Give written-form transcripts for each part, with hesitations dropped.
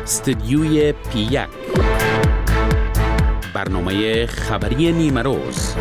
استدیوی P1 برنامه خبری نیمه روز.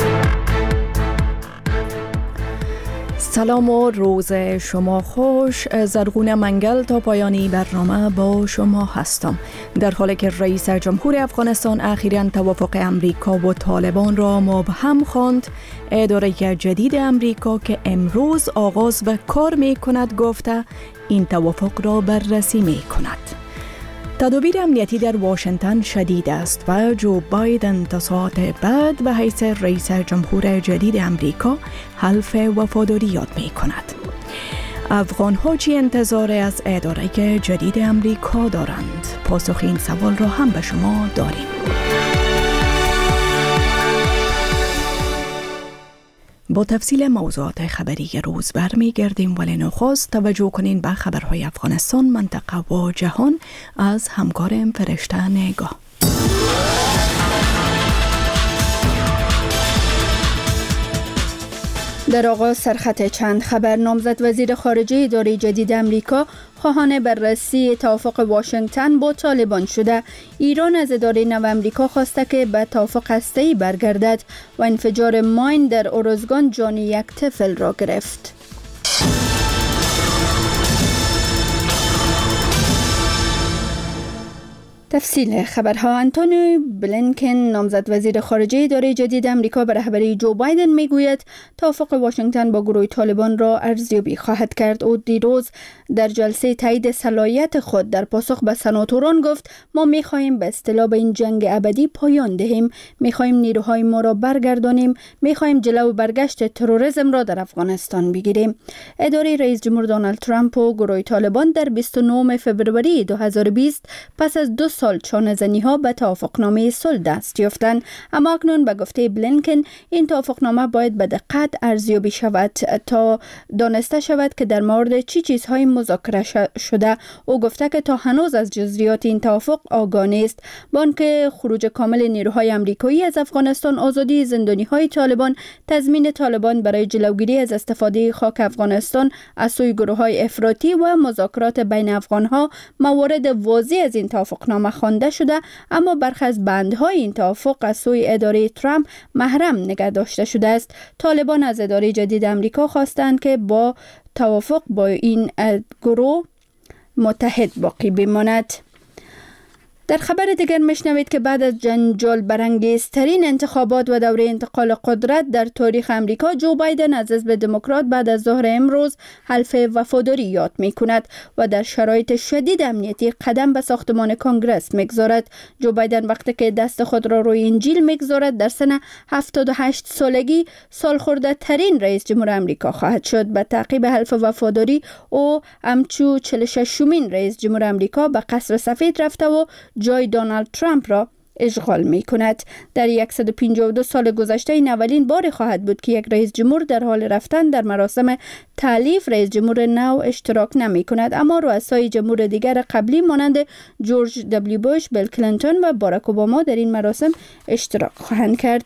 سلام و روز شما خوش. زرغون منگل تا پایانی برنامه با شما هستم. در حالی که رئیس جمهور افغانستان اخیراً توافق امریکا و طالبان را مبهم خواند، اداره جدید امریکا که امروز آغاز به کار می کند گفته این توافق را بررسی می کند. تدابیر امنیتی در واشنگتن شدید است و جو بایدن تا ساعت بعد به حیث رئیس جمهور جدید امریکا حلف وفاداری یاد می کند. افغان ها چی انتظار از اداره جدید امریکا دارند؟ پاسخ این سوال را هم به شما داریم. با تفصیل موضوعات خبری روز برمیگردیم، ولی نخست توجه کنین به خبرهای افغانستان، منطقه و جهان از همکارم فرشته نگاه. در آغاز سرخط چند خبر. نامزد وزیر خارجه اداره جدید امریکا خواهان بررسی توافق واشنگتن با طالبان شده. ایران از اداره نو امریکا خواسته که به توافق هسته‌ای برگردد و انفجار ماین در اروزگان جان یک طفل را گرفت. تفصیل خبرها. آنتونی بلینکن نامزد وزیر خارجه اداره جدید امریکا به رهبری جو بایدن میگوید توافق واشنگتن با گروه طالبان را ارزیابی خواهد کرد. او دیروز در جلسه تایید صلاحیت خود در پاسخ به سناتوران گفت ما میخواهیم به اصطلاح به این جنگ ابدی پایان دهیم، میخواهیم نیروهای ما را برگردانیم، میخواهیم جلو برگشت تروریسم را در افغانستان بگیریم. اداره رئیس جمهور دونالد ترامپ و گروه طالبان در 29 فوریه 2020 پس از 2 سال چانه‌زنی ها به توافقنامه صلح دست یافتند، اما اکنون به گفته بلینکن این توافقنامه باید به دقت ارزیابی شود تا دانسته شود که در مورد چه چیزهای مذاکره شده. او گفته که تا هنوز از جزئیات این توافق آگاه نیست. با آنکه خروج کامل نیروهای آمریکایی از افغانستان، آزادی زندانی‌های طالبان، تضمین طالبان برای جلوگیری از استفاده خاک افغانستان از سوی گروه‌های افراطی و مذاکرات بین افغان‌ها موارد واضح از این توافقنامه خوانده شده، اما برخی از بندهای این توافق از سوی اداره ترامپ محرم نگه داشته شده است. طالبان از اداره جدید امریکا خواستند که با توافق با این گروه متحد باقی بماند. در خبر دیگر میشنوید که بعد از جنجال برانگیزترین انتخابات و دوره انتقال قدرت در تاریخ امریکا، جو بایدن از حزب دموکرات بعد از ظهر امروز حلف وفاداری یاد می کند و در شرایط شدید امنیتی قدم به ساختمان کنگره میگذارد. جو بایدن وقتی که دست خود را روی انجیل میگذارد در سن 78 سالگی سالخورده ترین رئیس جمهور امریکا خواهد شد. به تعقیب حلف وفاداری او همچو 46مین رئیس جمهور امریکا به قصر سفید رفته و جای دونالد ترامپ را اشغال می کند. در 152 سال گذشته این اولین بار خواهد بود که یک رئیس جمهور در حال رفتن در مراسم تألیف رئیس جمهور نو اشتراک نمی کند، اما رؤسای جمهور دیگر قبلی مانند جورج دبلیو بوش، بیل کلینتون و باراک اوباما در این مراسم اشتراک خواهند کرد.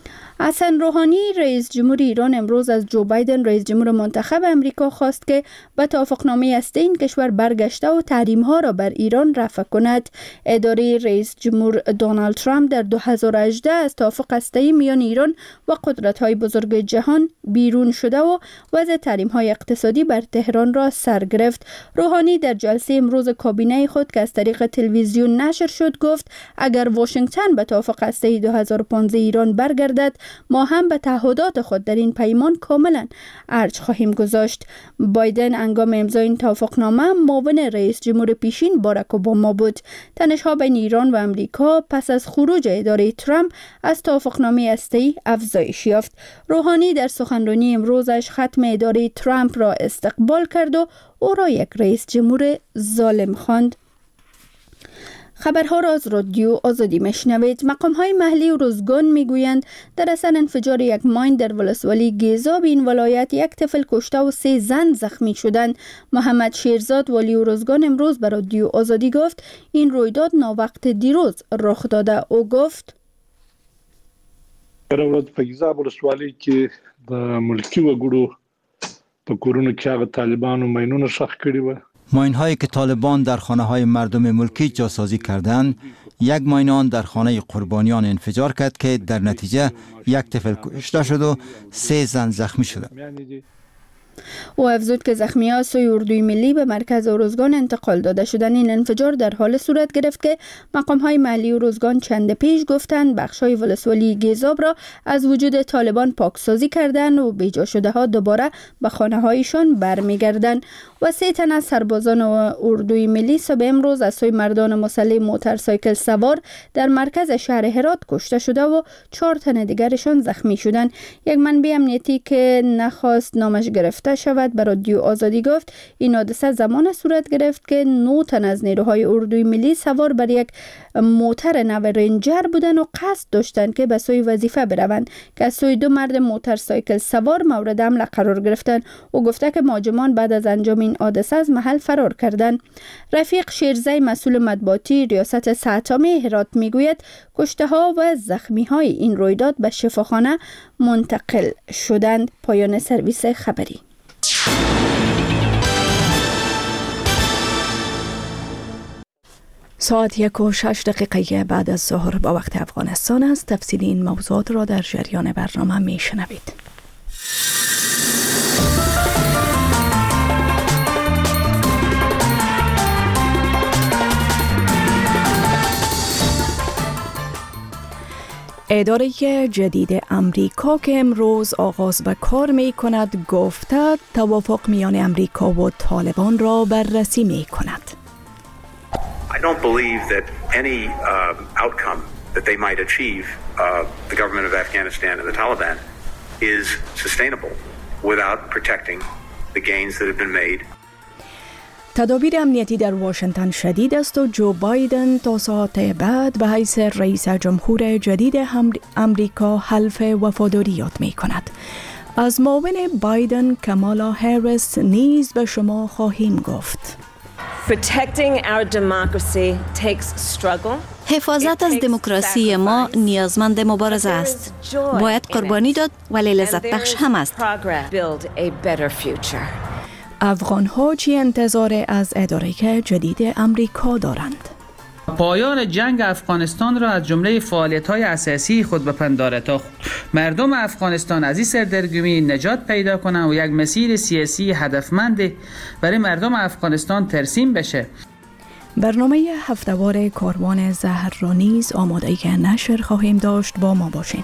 حسن روحانی رئیس جمهور ایران امروز از جو بایدن رئیس جمهور منتخب امریکا خواست که به توافقنامه هسته این کشور برگشته و تحریم‌ها را بر ایران رفع کند. اداره رئیس جمهور دونالد ترامپ در 2018 از توافق هسته‌ای میان ایران و قدرت‌های بزرگ جهان بیرون شده و وضع تحریم‌های اقتصادی بر تهران را سر گرفت. روحانی در جلسه امروز کابینه خود که از طریق تلویزیون نشر شد گفت اگر واشنگتن به توافق هسته‌ای 2015 ایران برگردد، ما هم به تعهدات خود در این پیمان کاملا ارج خواهیم گذاشت. بایدن هنگام امضای این توافقنامه معاون رئیس جمهور پیشین باراک اوباما بود. تنش‌ها بین ایران و امریکا پس از خروج اداره ترامپ از توافقنامه هسته‌ای افزایش یافت. روحانی در سخنرانی امروزش ختم اداره ترامپ را استقبال کرد و او را یک رئیس جمهور ظالم خواند. خبرها را از رادیو آزادی میشنوید. مقام‌های محلی اروزگان میگویند در اثر انفجار یک ماین در ولسوالی گیزاب این ولایت یک طفل کشته و 3 زن زخمی شدند. محمد شیرزاد والی اروزگان امروز به رادیو آزادی گفت این رویداد ناوقت دیروز رخ داده. او گفت ورځ په گیزاب ولسوالۍ کې د ملکی وګړو په کورونو کې هغه طالبانو ماینونه ښخ کړي و ماین‌هایی که طالبان در خانه‌های مردم ملکی جاسازی کردند، یک ماین آن در خانه قربانیان انفجار کرد که در نتیجه یک طفل کشته شد و 3 زن زخمی شد. او افزود که زخمی‌ها سوی اردوی ملی به مرکز اروزگان انتقال داده شدند. این انفجار در حال صورت گرفت که مقام‌های محلی اروزگان چند پیش گفتند بخش‌های ولسوالی گیزاب را از وجود طالبان پاکسازی کردند و بیجا شده‌ها دوباره به خانه‌هایشان برمیگردند. و 3 تن از سربازان اردوی ملی صبح امروز از سوی مردان مسلح موتورسایکل سوار در مرکز شهر هرات کشته شده و 4 تن دیگرشان زخمی شدند. یک منبع امنیتی که نخواست نامش گرفته شود به رادیو آزادی گفت این حادثه زمان صورت گرفت که 9 تن از نیروهای اردوی ملی سوار بر یک موتر نو رنجر بودند و قصد داشتند که به سوی وظیفه بروند که از سوی 2 مرد موتورسایکل سوار مورد حمله قرار گرفتند. او گفته که مهاجمان بعد از انجام این حادثه از محل فرار کردند. رفیق شیرزی مسئول مطبوعاتی ریاست ساعتامه هرات میگوید کشته ها و زخمی های این رویداد به شفاخانه منتقل شدند. پایان سرویس خبری. ساعت 1:06 بعد از ظهر با وقت افغانستان است. تفصیل این موضوعات را در جریان برنامه میشنوید. اداره جدید امریکا که امروز آغاز به کار می کند گفته توافق میان امریکا و طالبان را بررسی می کند. I don't believe that any outcome that they might achieve, the government of Afghanistan and the Taliban, is sustainable without protecting the gains that have been made. تدابیر امنیتی در واشنگتن شدید است و جو بایدن تا ساعت بعد به حیث رئیس جمهور جدید امریکا حلف وفاداری یاد می کند. از معاون بایدن کامالا هریس نیز به شما خواهیم گفت. حفاظت از دموکراسی ما نیازمند مبارزه است. باید قربانی داد ولی لذت بخش هم است. افغان‌ها چی انتظار از اداره جدید امریکا دارند؟ پایان جنگ افغانستان را از جمله فعالیت‌های اساسی خود بپندارد تا مردم افغانستان از این سردرگمی نجات پیدا کنند و یک مسیر سیاسی هدفمند برای مردم افغانستان ترسیم بشه. برنامه هفته‌وار کاروان زهر را نیز آماده که نشر خواهیم داشت. با ما باشین.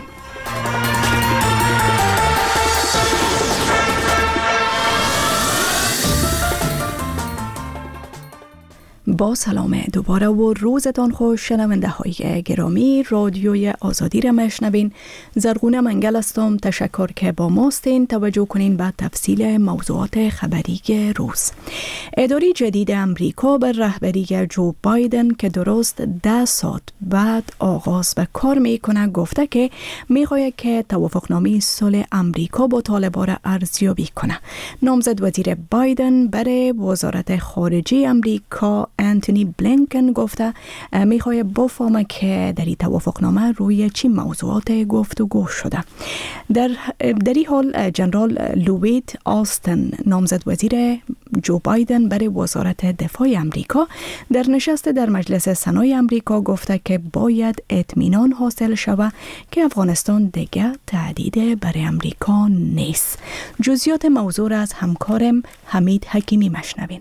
با سلام دوباره و روزتان خوش شنونده های گرامی. رادیوی آزادی را میشنوین. زرغونه منگل هستم. تشکر که با ماستین. توجه کنین به تفصیل موضوعات خبری روز. اداره جدید امریکا بر رهبری جو بایدن که درست 10 ساعت بعد آغاز به کار میکنه گفته که میخواهد که توافقنامه صلح امریکا با طالبان را ارزیابی کنه. نامزد وزیر بایدن برای وزارت خارجه امریکا انتونی بلینکن گفته میخواه بفهمه که در این توافقنامه روی چی موضوعات گفتگو شده. در این حال جنرال لوید آستن نامزد وزیر جو بایدن برای وزارت دفاع امریکا در نشست در مجلس سنای امریکا گفته که باید اطمینان حاصل شود که افغانستان دیگه تهدید برای امریکا نیست. جزئیات موضوع از همکارم حمید حکیمی مشنوین.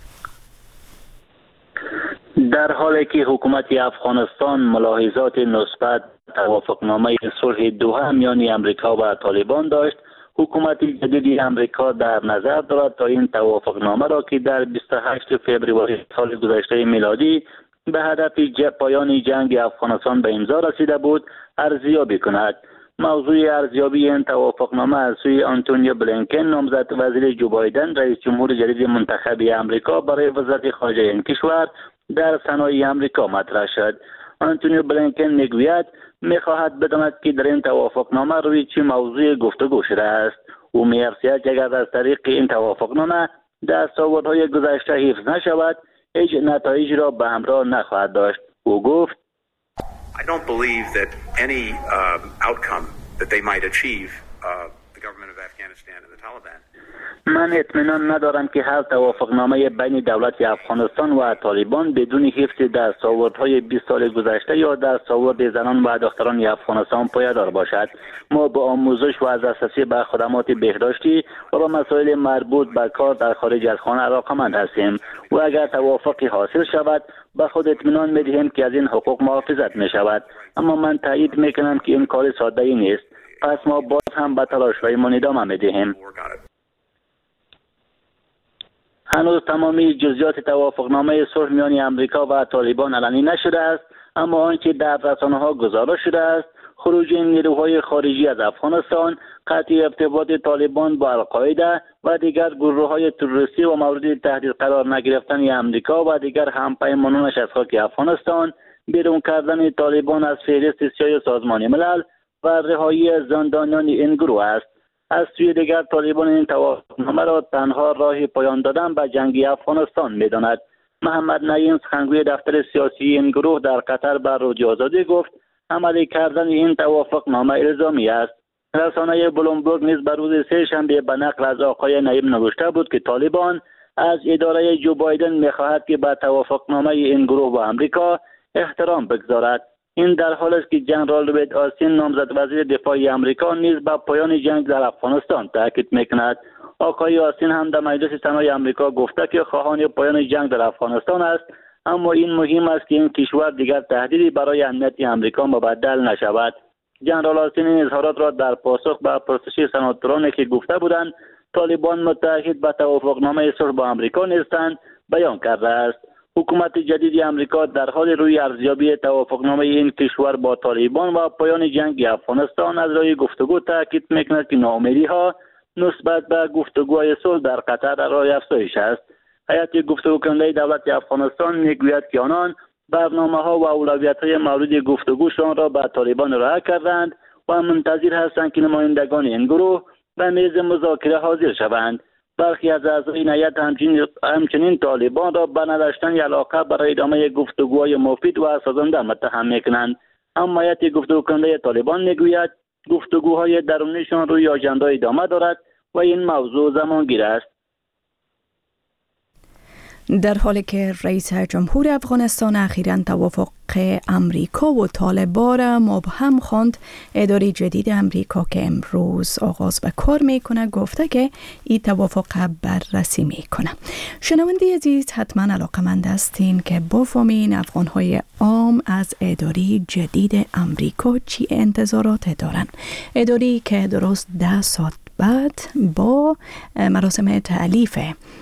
در حالی که حکومت افغانستان ملاحظات مثبت توافقنامه صلح دوحه میان امریکا و طالبان داشت، حکومت جدید امریکا در نظر دارد تا این توافقنامه را که در 28 فوریه سال گذشته میلادی به هدف پایان جنگ افغانستان به امضا رسیده بود ارزیابی کند. موضوع ارزیابی این توافقنامه از سوی آنتونی بلینکن نامزد وزیر جو بایدن رئیس جمهور جدید منتخب امریکا برای وزارت خارجه این کشور در سنای امریکا مطرح شد. آنتونی بلینکن میگوید میخواهد بداند که در این توافقنامه روی چه موضوع گفتگو شده است. او می‌افزاید که اگر از طریق این توافقنامه دستاوردهای گذشته حفظ نشود هیچ نتایجی را به همراه نخواهد داشت. او گفت I don't believe that any outcome that they might achieve, the government of Afghanistan and the Taliban, من اطمینان ندارم که هر توافقنامه بین دولت افغانستان و طالبان بدون حفظ دستاوردهای 20 سال گذشته یا دستاورد زنان و دختران افغانستان پایدار باشد. ما با آموزش و دسترسی به خدمات بهداشتی و با مسائل مربوط به کار در خارج از خانه علاقه‌مند هستیم و اگر توافقی حاصل شود به خود اطمینان می‌دهیم که از این حقوق محافظت می‌شود. اما من تایید می‌کنم که این کار ساده‌ای نیست. پس ما باز هم به تلاش‌هایمان ادامه می‌دهیم. هنوز تمامی جزئیات توافقنامه صلح میان امریکا و طالبان علنی نشده است، اما آنچه در رسانه‌ها گزارش شده است خروج نیروهای خارجی از افغانستان، قطع ارتباط طالبان با القاعده و دیگر گروه‌های تروریستی و مورد تهدید قرار نگرفتن امریکا و دیگر همپیمانانش از خاک افغانستان، بیرون کردن طالبان از فهرست سیاه سازمان ملل و رهایی زندانیان این گروه است. از سوی دیگر طالبان این توافقنامه را تنها راه پایان دادن به جنگ افغانستان می‌داند. محمد نعیم سخنگوی دفتر سیاسی این گروه در قطر به رادیو آزادی گفت عملی کردن این توافقنامه الزامی است. رسانه بلومبرگ نیز به روز سه‌شنبه به نقل از آقای نعیم نوشته بود که طالبان از اداره جو بایدن می‌خواهد که به توافقنامه این گروه با امریکا احترام بگذارد. این در حالی است که جنرال لوید آستین نامزد وزیر دفاع امریکا نیز به پایان جنگ در افغانستان تاکید می‌کند. آقای آستین هم در مجلس سنای امریکا گفته که خواهان پایان جنگ در افغانستان است، اما این مهم است که این کشور دیگر تهدیدی برای امنیت امریکا مبدل نشود. جنرال آستین این اظهارات را در پاسخ به پرسش سناتورانی که گفته بودند طالبان متحد به توافقنامه صلح با امریکا نیستند بیان کرده است. حکومت جدید امریکا در حال روی ارزیابی توافقنامه این کشور با طالبان و پایان جنگ افغانستان از راه گفتگو تاکید می‌کند که ناامیدی‌ها نسبت به گفتگوهای صلح در قطر در راه افزایش است. هیئت گفتگو کننده دولت افغانستان میگوید که آنان برنامه‌ها و اولویت‌های مورد گفتگوشان را به طالبان ارائه کردند و منتظر هستند که نمایندگان این گروه به میز مذاکره حاضر شوند. برخی از اعضای این هیئت همچنین طالبان را به نداشتن علاقه برای ادامه گفتگوهای مفید و سازنده متهم می‌کنند. اما هیئت گفتگو کننده طالبان میگوید گفتگوهای درونیشان روی آژاندا ادامه دارد و این موضوع زمانگیر است. در حالی که رئیس جمهور افغانستان اخیراً توافق امریکا و طالبان را مبهم خواند، اداره جدید امریکا که امروز آغاز به کار میکنه گفته که این توافق بررسی میکنه. شنونده عزیز حتما علاقمند هستین که بفهمین افغانهای عام از اداره جدید امریکا چی انتظارات دارن. اداره که درست 10 ساعت بعد با مراسم تألیف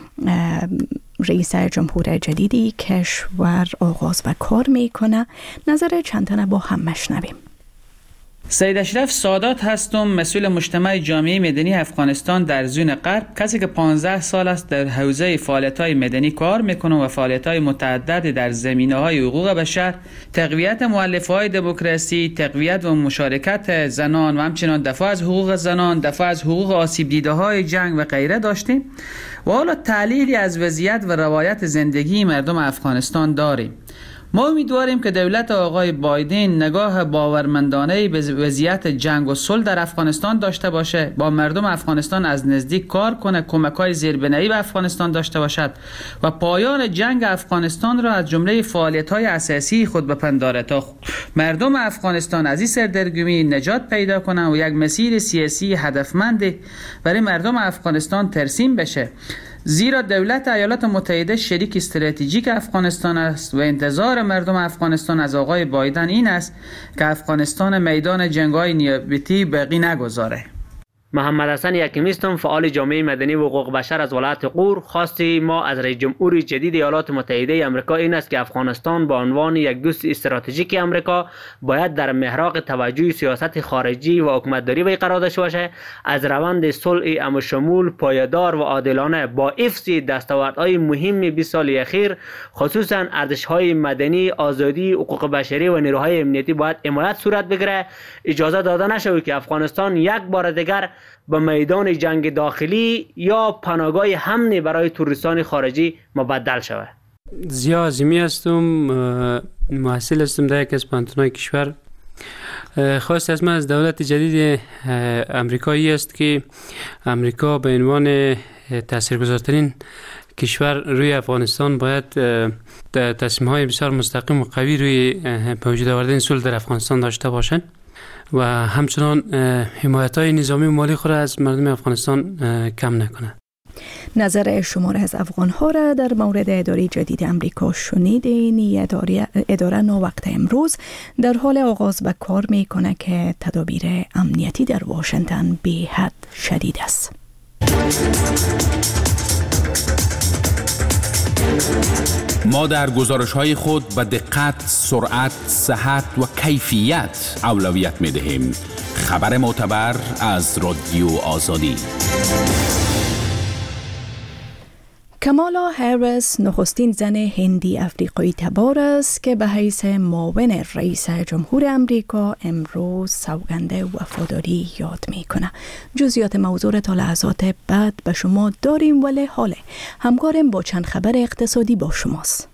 رئیس جمهور جدیدی کشور آغاز و کار میکنه. نظر چند تنه با هم مشنویم. سید اشرف سادات هستم، مسئول مجتمع جامعه مدنی افغانستان در زون غرب، کسی که 15 سال است در حوزه فعالیت‌های مدنی کار میکنم و فعالیت‌های متعدد در زمینه‌های حقوق بشر، تقویت مؤلفه‌های دموکراسی، تقویت و مشارکت زنان و همچنین دفاع از حقوق زنان، دفاع از حقوق آسیب دیده‌های جنگ و غیره داشتیم و حالا تحلیلی از وضعیت و روایت زندگی مردم افغانستان داریم. ما امیدواریم که دولت آقای بایدن نگاه باورمندانه به وضعیت جنگ و صلح در افغانستان داشته باشه، با مردم افغانستان از نزدیک کار کنه، کمک‌های زیربنایی به افغانستان داشته باشد و پایان جنگ افغانستان را از جمله فعالیت‌های اساسی خود بپنداره تا مردم افغانستان از این سردرگمی نجات پیدا کنند و یک مسیر سیاسی هدفمند برای مردم افغانستان ترسیم بشه. زیرا دولت ایالات متحده شریک استراتژیک افغانستان است و انتظار مردم افغانستان از آقای بایدن این است که افغانستان میدان جنگ‌های نیابتی باقی نگذاره. محمد حسن یکمیستم، فعال جامعه مدنی و حقوق بشر از ولایت غور. خواستی ما از رئیس جمهور جدید ایالات متحده آمریکا این است که افغانستان به عنوان یک دوست استراتژیک آمریکا باید در محراق توجه سیاست خارجی و حکومتداری وی قرار داشته باشد، از روند صلح عموشمول پایدار و عادلانه با حفظ دستاوردهای مهم 20 سال اخیر، خصوصا ارزش‌های مدنی، آزادی، حقوق بشری و نیروهای امنیتی باید حمایت صورت بگیرد. اجازه داده نشود که افغانستان یک بار دیگر به میدان جنگ داخلی یا پناهگاه امن برای توریستان خارجی مبدل شود. زیا عظیمی هستم، محصل هستم در یک از پانتونای کشور. خواست از من از دولت جدید امریکایی است که امریکا به عنوان تاثیرگذارترین کشور روی افغانستان باید تصمیم‌های بسیار مستقیم و قوی روی وجود آوردن صلح در افغانستان داشته باشند و همچنان حمایت‌های نظامی و مالی خود را از مردم افغانستان کم نکنند. نظر شمار از افغان‌ها را در مورد اداره جدید امریکا شنیدین. اداره ناوقت امروز در حال آغاز به کار می‌کند که تدابیر امنیتی در واشنگتن به حد شدید است. ما در گزارش‌های خود به دقت، سرعت، صحت و کیفیت اولویت می‌دهیم. خبر معتبر از رادیو آزادی. کامالا هریس نخستین زن هندی افریقایی تبار است که به حیث معاون رئیس جمهور امریکا امروز سوگند وفاداری یاد میکنه. جزئیات موضوع تا لحظات بعد به شما داریم، ولی حالا همکارم با چند خبر اقتصادی با شماست.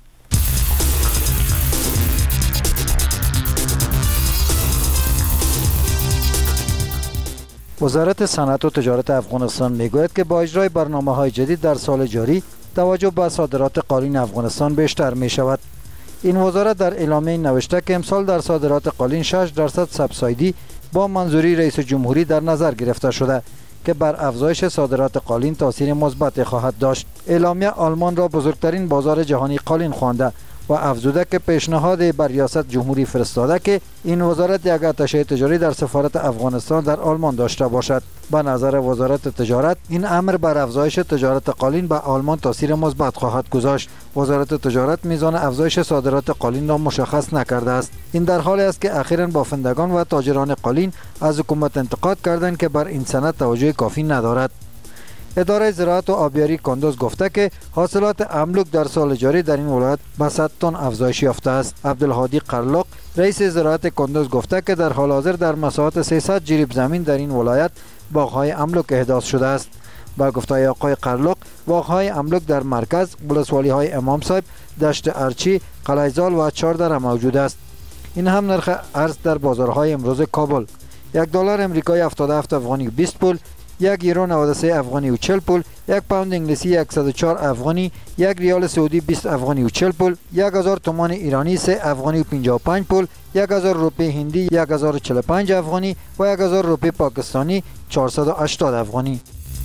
وزارت صنعت و تجارت افغانستان میگوید که با اجرای برنامه‌های جدید در سال جاری توجه به صادرات قالین افغانستان بیشتر می شود. این وزارت در اعلامیه نوشته که امسال در صادرات قالین 6% سبسایدی با منظوری رئیس جمهوری در نظر گرفته شده که بر افزایش صادرات قالین تاثیر مثبت خواهد داشت. اعلامیه آلمان را بزرگترین بازار جهانی قالین خوانده و افزوده که پیشنهاد بر ریاست جمهوری فرستاده که این وزارت یک آتشه تجاری در سفارت افغانستان در آلمان داشته باشد. به نظر وزارت تجارت این امر بر افزایش تجارت قالین به آلمان تاثیر مثبت خواهد گذاشت. وزارت تجارت میزان افزایش صادرات قالین را مشخص نکرده است. این در حالی است که اخیراً بافندگان و تاجران قالین از حکومت انتقاد کردند که بر این سند توجه کافی ندارد. اداره زراعت و آبیاری کندوز گفته که حاصلات املوک در سال جاری در این ولایت به 100 تن افزایش یافته است. عبدالهادی قرلق رئیس زراعت کندوز گفته که در حال حاضر در مساحت 300 جریب زمین در این ولایت باغ‌های املوک احداث شده است. با گفته آقای قرلق، باغ‌های املوک در مرکز، ولسوالی‌های امام صاحب، دشت ارچی، قلعه‌زال و چاردره موجود است. این هم نرخ ارز در بازارهای امروز کابل. $1 امریکایی 77 افغانی و 20 پول، 1 یورو 93 افغانی و 40 پول، 1 پوند انگلیسی 104 افغانی، 1 ریال سعودی 20 افغانی و 40 پول، 1000 تومان ایرانی 3 افغانی و 55 پول، 1000 روپیه هندی 1045 افغانی و 1000 روپیه پاکستانی 480 افغانی.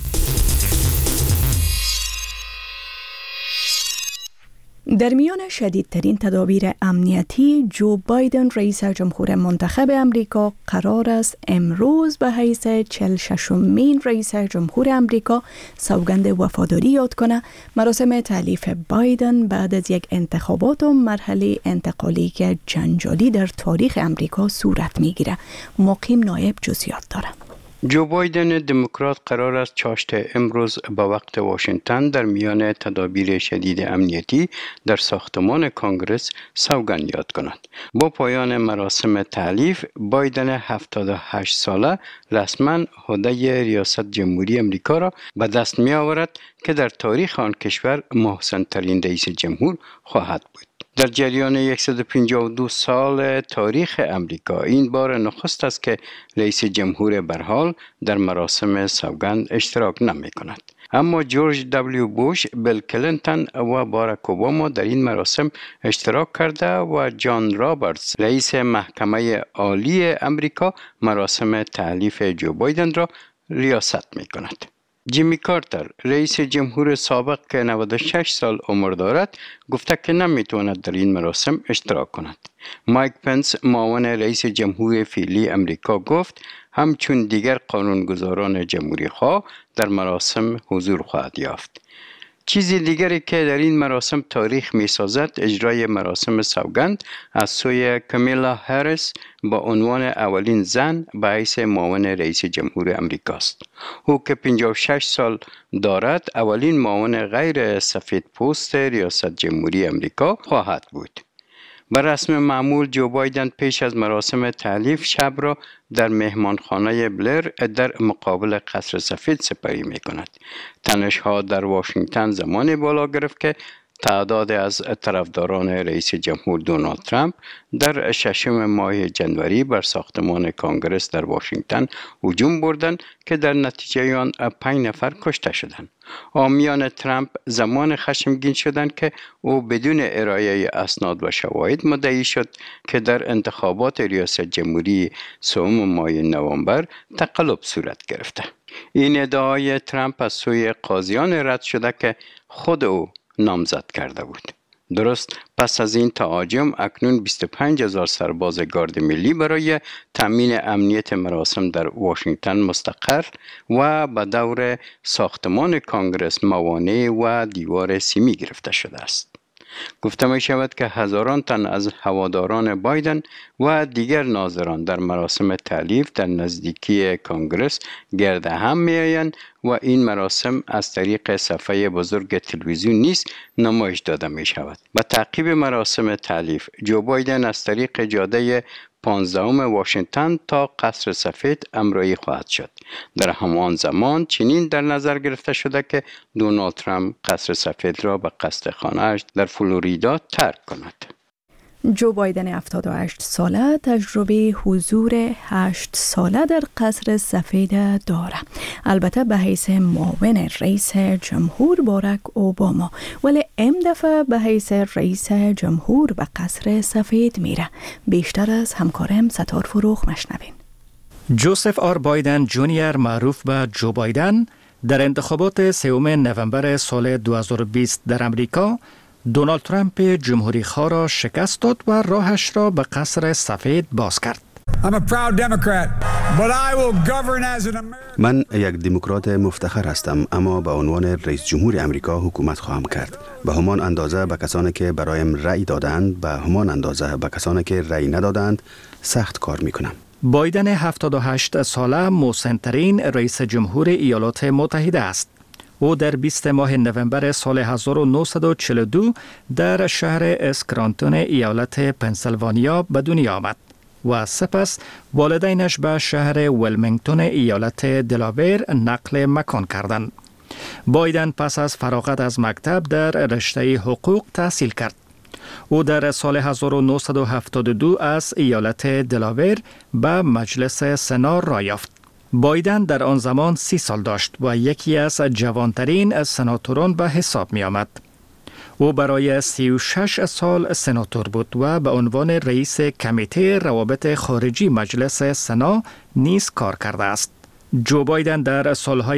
در میان شدیدترین تدابیر امنیتی، جو بایدن رئیس جمهور منتخب امریکا قرار است امروز به حیث 46مین رئیس جمهور امریکا سوگند وفاداری یاد کنه. مراسم تألیف بایدن بعد از یک انتخابات و مرحله انتقالی که جنجالی در تاریخ امریکا صورت میگیره. مقیم نایب جزئیات داره. جو بایدن دموکرات قرار است چاشت امروز با وقت واشنگتن در میان تدابیر شدید امنیتی در ساختمان کانگرس سوگند یاد کند. با پایان مراسم تألیف، بایدن 78 ساله رسما عهده ریاست جمهوری امریکا را به دست می آورد که در تاریخ آن کشور محسن ترین رئیس جمهور خواهد بود. در جریان 152 سال تاریخ امریکا این بار نخست است که رئیس جمهور برحال در مراسم سوگند اشتراک نمی کند. اما جورج دبلیو بوش، بیل کلینتون و باراک اوباما در این مراسم اشتراک کرده و جان رابرتس رئیس محکمه عالی امریکا مراسم تألیف جو بایدن را ریاست می کند. جیمی کارتر رئیس جمهور سابق که 96 سال عمر دارد گفته که نمیتواند در این مراسم اشتراک کند. مایک پنس معاون رئیس جمهور فعلی امریکا گفت همچون دیگر قانونگذاران جمهوری خواه در مراسم حضور خواهد یافت. چیزی دیگری که در این مراسم تاریخ می سازد اجرای مراسم سوگند از سوی کامیلا هریس با عنوان اولین زن به حیث معاون رئیس جمهور امریکا است. او که 56 سال دارد اولین معاون غیر سفید پوست ریاست جمهوری امریکا خواهد بود. بر رسم معمول جو بایدن پیش از مراسم تألیف شب را در مهمانخانه بلر در مقابل قصر سفید سپری می کند. تنش‌ها در واشنگتن زمان بالا گرفت که تعداد از طرفداران رئیس جمهور دونالد ترامپ در 6 ماه جنوری بر ساختمان کانگرس در واشنگتن هجوم بردند که در نتیجه آن 5 نفر کشته شدند. حامیان ترامپ زمان خشمگین شدند که او بدون ارائه اسناد و شواهد مدعی شد که در انتخابات ریاست جمهوری 3 ماه نوامبر تقلب صورت گرفته. این ادعای ترامپ از سوی قاضیان رد شده که خود او نامزد کرده بود. درست پس از این تهاجم اکنون 25,000 سرباز گارد ملی برای تامین امنیت مراسم در واشنگتن مستقر و به دور ساختمان کانگرس موانع و دیوار سیمی گرفته شده است. گفته می شود که هزاران تن از هواداران بایدن و دیگر ناظران در مراسم تألیف در نزدیکی کانگرس گرد هم می آیند و این مراسم از طریق صفحه بزرگ تلویزیون نیز نمایش داده می شود. به تعقیب مراسم تألیف جو بایدن از طریق جاده 15 واشنگتن تا قصر سفید همراهی خواهد شد. در همان زمان چنین در نظر گرفته شده که دونالد ترامپ قصر سفید را به قصد خانه‌اش در فلوریدا ترک کند. جو بایدن 78 ساله تجربه حضور 8 ساله در قصر سفید داره. البته به حیث معاون رئیس جمهور باراک اوباما، ولی این دفعه به حیث رئیس جمهور به قصر سفید میره. بیشتر از همکارم ستار فروغ مشنوین. جوزف آر بایدن جونیور معروف به جو بایدن در انتخابات 3 نوامبر سال 2020 در امریکا دونالد ترامپ جمهوری خواه را شکست داد و راهش را به قصر سفید باز کرد. من یک دموکرات مفتخر هستم، اما به عنوان رئیس جمهور امریکا حکومت خواهم کرد. به همان اندازه به کسانی که برایم رأی دادند، به همان اندازه به کسانی که رأی ندادند سخت کار میکنم. بایدن 78 ساله مسن‌ترین رئیس جمهور ایالات متحده است. او در 20 ماه نوامبر سال 1942 در شهر اسکرانتون ایالت پنسیلوانیا به دنیا آمد و سپس والدینش به شهر ویلمینگتون ایالت دلاویر نقل مکان کردند. بایدن پس از فراغت از مکتب در رشته حقوق تحصیل کرد. او در سال 1972 از ایالت دلاویر به مجلس سنا راه یافت. بایدن در آن زمان 30 سال داشت و یکی از جوانترین سناتوران به حساب می آمد. او برای 36 سال سناتور بود و به عنوان رئیس کمیته روابط خارجی مجلس سنا نیز کار کرده است. جو بایدن در سالهای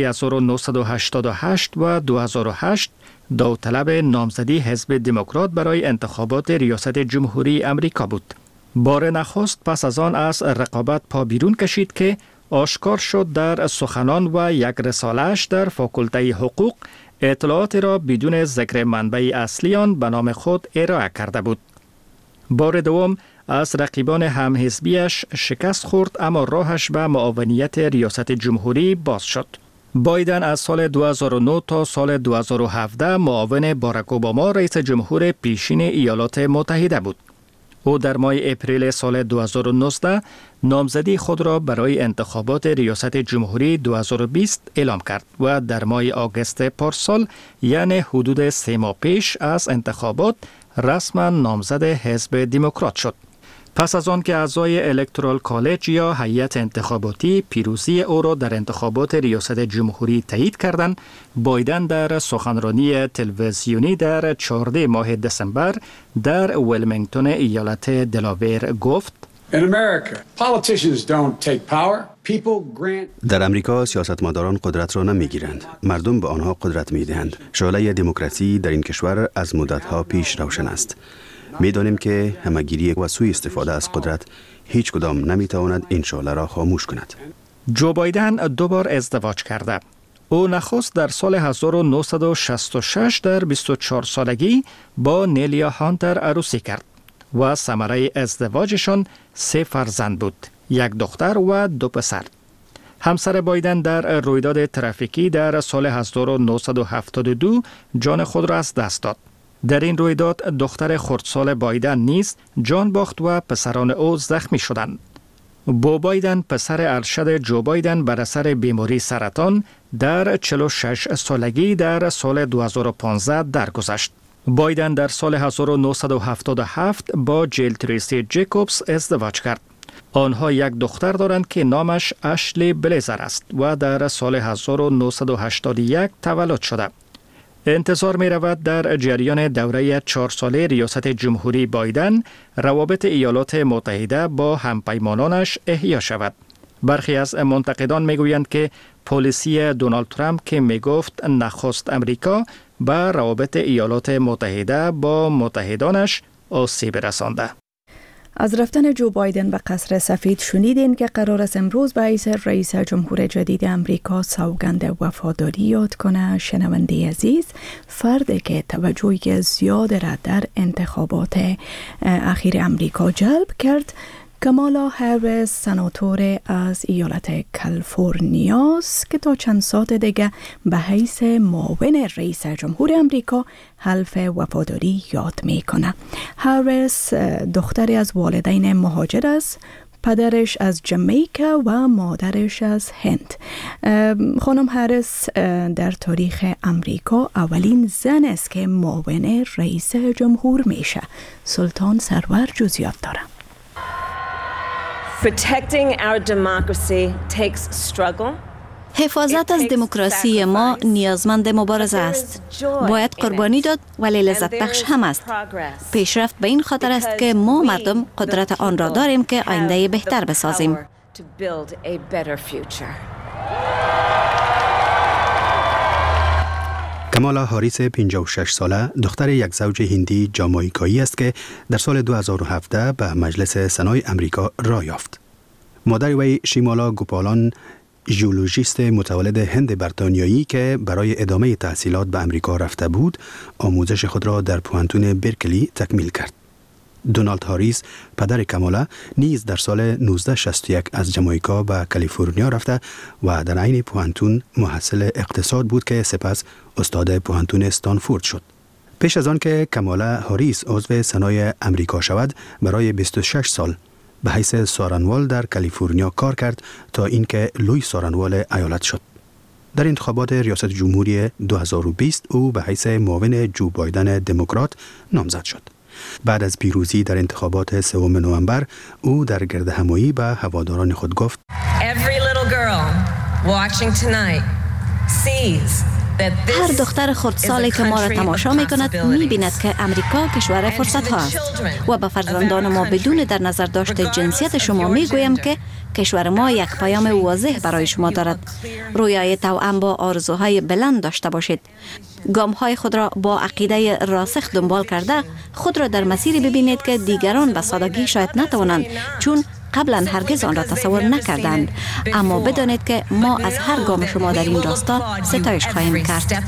1988 و 2008 داوطلب نامزدی حزب دموکرات برای انتخابات ریاست جمهوری امریکا بود. بار نخست پس از آن از رقابت پا بیرون کشید که آشکار شد در سخنان و یک رساله‌اش در فاکولته حقوق اطلاعات را بدون ذکر منبع اصلی آن به نام خود ارائه کرده بود. بار دوم از رقیبان همحزبیش شکست خورد، اما راهش به معاونیت ریاست جمهوری باز شد. بایدن از سال 2009 تا سال 2017 معاون باراک اوباما رئیس جمهور پیشین ایالات متحده بود. او در ماه اپریل سال 2019 نامزدی خود را برای انتخابات ریاست جمهوری 2020 اعلام کرد و در ماه آگوست پارسال، یعنی حدود 3 ماه پیش از انتخابات، رسما نامزد حزب دموکرات شد. پس از آن که اعضای الکترال کالج یا هیئت انتخاباتی پیروزی او را در انتخابات ریاست جمهوری تایید کردند، بایدن در سخنرانی تلویزیونی در 14 ماه دسامبر در ویلمینگتون ایالت دلاویر گفت: در امریکا سیاستمداران قدرت را نمیگیرند، مردم به آنها قدرت میدهند. شعله دموکراسی در این کشور از مدتها پیش روشن است. می‌دانیم که همه‌گیری و سوء استفاده از قدرت هیچ کدام نمی‌تواند این شعله را خاموش کند. جو بایدن 2 بار ازدواج کرده. او نخست در سال 1966 در 24 سالگی با نیلیا هانتر عروسی کرد و ثمره ازدواجشان 3 فرزند بود، 1 دختر و 2 پسر. همسر بایدن در رویداد ترافیکی در سال 1972 جان خود را از دست داد. در این رویداد دختر خردسال بایدن نیز جان باخت و پسران او زخمی شدند. بو بایدن پسر ارشد جو بایدن بر اثر بیماری سرطان در 46 سالگی در سال 2015 درگذشت. بایدن در سال 1977 با جیل تریسی جیکوبز ازدواج کرد. آنها یک دختر دارند که نامش اشلی بلیزر است و در سال 1981 تولد شده. انتظار می رود در جریان دوره 4 ساله ریاست جمهوری بایدن روابط ایالات متحده با همپیمانانش احیا شود. برخی از منتقدان می گویند که پالیسی دونالد ترامپ که می گفت نخست امریکا به روابط ایالات متحده با متحدانش آسیب رسانده. از رفتن جو بایدن به قصر سفید شنیدین که قرار است امروز به حیث رئیس جمهور جدید امریکا سوگند وفاداری یاد کنه. شنونده عزیز، فردی که توجهی زیاد را در انتخابات اخیر امریکا جلب کرد کامالا هریس، سناتور از ایالت کالیفرنیا است که تا چند ساعت دیگه به حیث معاون رئیس جمهور امریکا حلف وفاداری یاد میکنه. هریس دختری از والدین مهاجر است، پدرش از جمیکا و مادرش از هند. خانم هریس در تاریخ امریکا اولین زن است که معاون رئیس جمهور میشه. سلطان سرور جزئیات داره. Protecting our democracy takes struggle. حفاظت از دموکراسی ما نیازمند مبارزه است. باید قربانی داد ولی لذت بخش هم است. پیشرفت به این خاطر است که ما مردم قدرت آن را داریم که آینده بهتر بسازیم. کامالا هاریس 56 ساله دختر یک زوج هندی جامائیکایی است که در سال 2017 به مجلس سنای امریکا راه یافت. مادر وی شیمالا گوپالان ژئولوژیست متولد هند بریتانیایی که برای ادامه تحصیلات به امریکا رفته بود، آموزش خود را در پوهنتون برکلی تکمیل کرد. دونالد هاریس پدر کامالا نیز در سال 1961 از جامائیکا به کالیفرنیا رفته و در عین پوهنتون محصل اقتصاد بود که سپس استاد پوهنتون استانفورد شد. پیش از آن که کامالا هاریس عضو سنای امریکا شود، برای 26 سال به حیث سارنوال در کالیفرنیا کار کرد تا اینکه لوی سارنوال ایالت شد. در انتخابات ریاست جمهوری 2020 او به حیث معاون جو بایدن دموکرات نامزد شد. بعد از پیروزی در انتخابات 3 نوامبر او در گردهمایی به هواداران خود گفت: Every little girl watching tonight sees هر دختر خردسالی که ما را تماشا می کند می بیند که امریکا کشور فرصت ها است و به فرزندان ما بدون در نظر داشت جنسیت شما می گویم که کشور ما یک پیام واضح برای شما دارد. رویای توأم با آرزوهای بلند داشته باشید. گام‌های خود را با عقیده راسخ دنبال کرده خود را در مسیری ببینید که دیگران به سادگی شاید نتوانند، چون قبلا هرگز آن را تصور نکردند. اما بدانید که ما از هر گام شما در این راستا ستایش خواهیم کرد.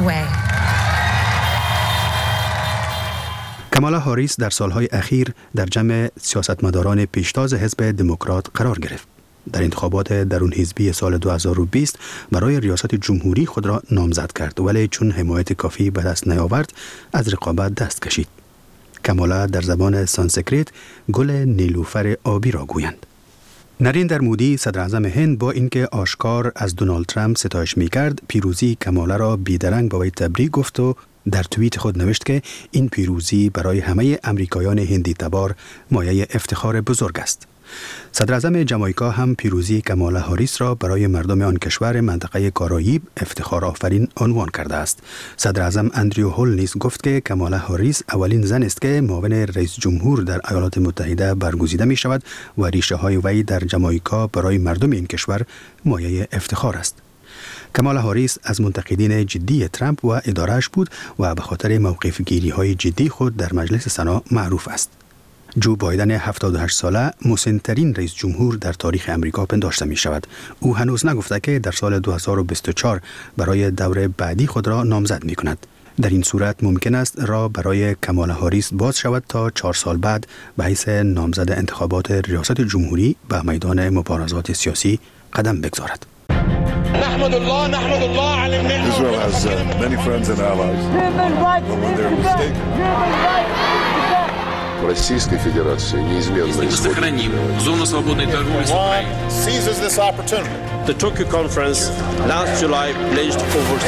کامالا هاریس در سالهای اخیر در جمع سیاستمداران پیشتاز حزب دموکرات قرار گرفت. در انتخابات درون حزبی سال 2020 برای ریاست جمهوری خود را نامزد کرد، ولی چون حمایت کافی به دست نیاورد از رقابت دست کشید. کامالا در زبان سانسکریت گل نیلوفر آبی را گویند. نریندر مودی صدر اعظم هند با اینکه آشکار از دونالد ترامپ ستایش می‌کرد، پیروزی کامالا را بیدرنگ به وی تبریک گفت و در توییت خود نوشت که این پیروزی برای همه امریکایان هندی تبار مایه افتخار بزرگ است. صدر اعظم جامائیکا هم پیروزی کامالا هاریس را برای مردم آن کشور منطقه کارائیب افتخار آفرین عنوان کرده است. صدر اعظم اندریو هول نیز گفت که کامالا هاریس اولین زن است که معاون رئیس جمهور در ایالات متحده برگزیده می شود و ریشه های وی در جامائیکا برای مردم این کشور مایه افتخار است. کامالا هاریس از منتقدین جدی ترامپ و ادارهش بود و به خاطر موقف گیری های جدی خود در مجلس سنا معروف است. جو بایدن 78 ساله مسن‌ترین رئیس جمهور در تاریخ امریکا پنداشته می شود. او هنوز نگفته که در سال 2024 برای دور بعدی خود را نامزد می کند. در این صورت ممکن است راه برای کامالا هاریس باز شود تا 4 سال بعد به حیث نامزد انتخابات ریاست جمهوری به میدان مبارزات سیاسی قدم بگذارد. نحمد الله على النعمة. Israel has many friends and allies. But when they're mistaken, Российской Федерации неизменно Мы сохраним зону свободной торговли с Украиной. Seizes this opportunity. The Tokyo conference last July pledged over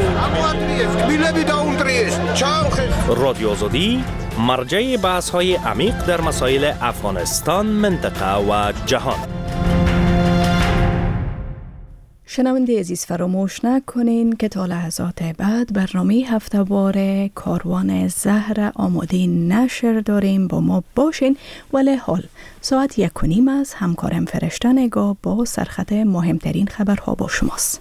16 رادیو آزادی مرجع بحث‌های عمیق در مسائل افغانستان، منطقه و جهان. شنونده عزیز فراموش نکنین که تا لحظات بعد برنامه هفته‌وار کاروان زهر آماده نشر داریم. با ما باشین. ولی حال ساعت 1:30 از همکارم فرشته نگاه با سرخط مهمترین خبرها با شماست.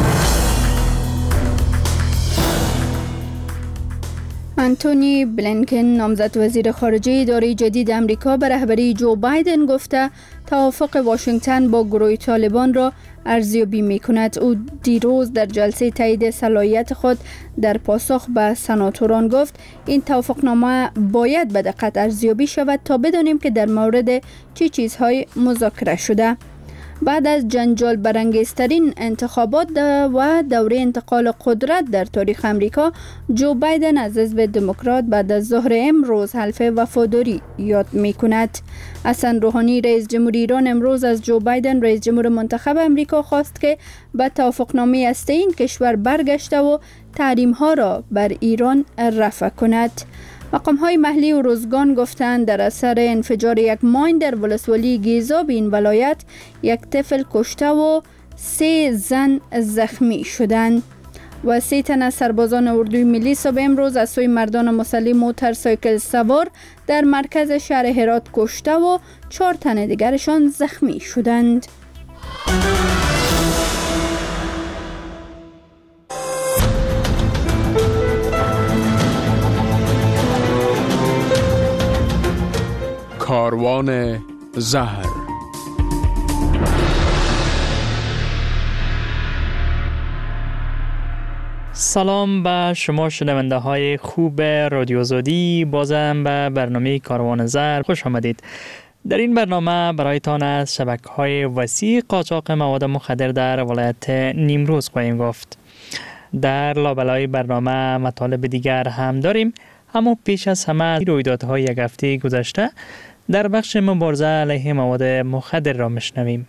آنتونی بلینکن نامزد وزیر خارجه اداره جدید امریکا به رهبری جو بایدن گفته توافق واشنگتن با گروه طالبان را ارزیابی می‌کند. او دیروز در جلسه تایید صلاحیت خود در پاسخ به سناتوران گفت این توافقنامه باید به دقت ارزیابی شود تا بدانیم که در مورد چه چیزهای مذاکره شده. بعد از جنجال برانگیزترین انتخابات و دوره انتقال قدرت در تاریخ امریکا، جو بایدن از حزب دموکرات بعد از ظهر امروز حلف وفاداری یاد می کند. حسن روحانی رئیس جمهور ایران امروز از جو بایدن رئیس جمهور منتخب امریکا خواست که به توافقنامه هسته این کشور برگشته و تحریم ها را بر ایران رفع کند. مقام های محلی و روزگان گفتند در اثر انفجار یک ماین در ولسوالی گیزاب این ولایت یک طفل کشته و 3 زن زخمی شدند. و 3 تن از سربازان اردوی ملی صبح امروز از سوی مردان مسلح موتورسایکل سوار در مرکز شهر هرات کشته و 4 تن دیگرشان زخمی شدند. کاروان زهر. سلام به شما شنونده های خوب رادیو آزادی. بازم به برنامه کاروان زهر خوش آمدید. در این برنامه برایتان از شبکه‌های وسیع قاچاق مواد مخدر در ولایت نیمروز خواهیم گفت. در لابلای برنامه مطالب دیگر هم داریم، اما پیش از همه رویدادهای یک هفته گذشته در بخش مبارزه علیه مواد مخدر را میشنویم.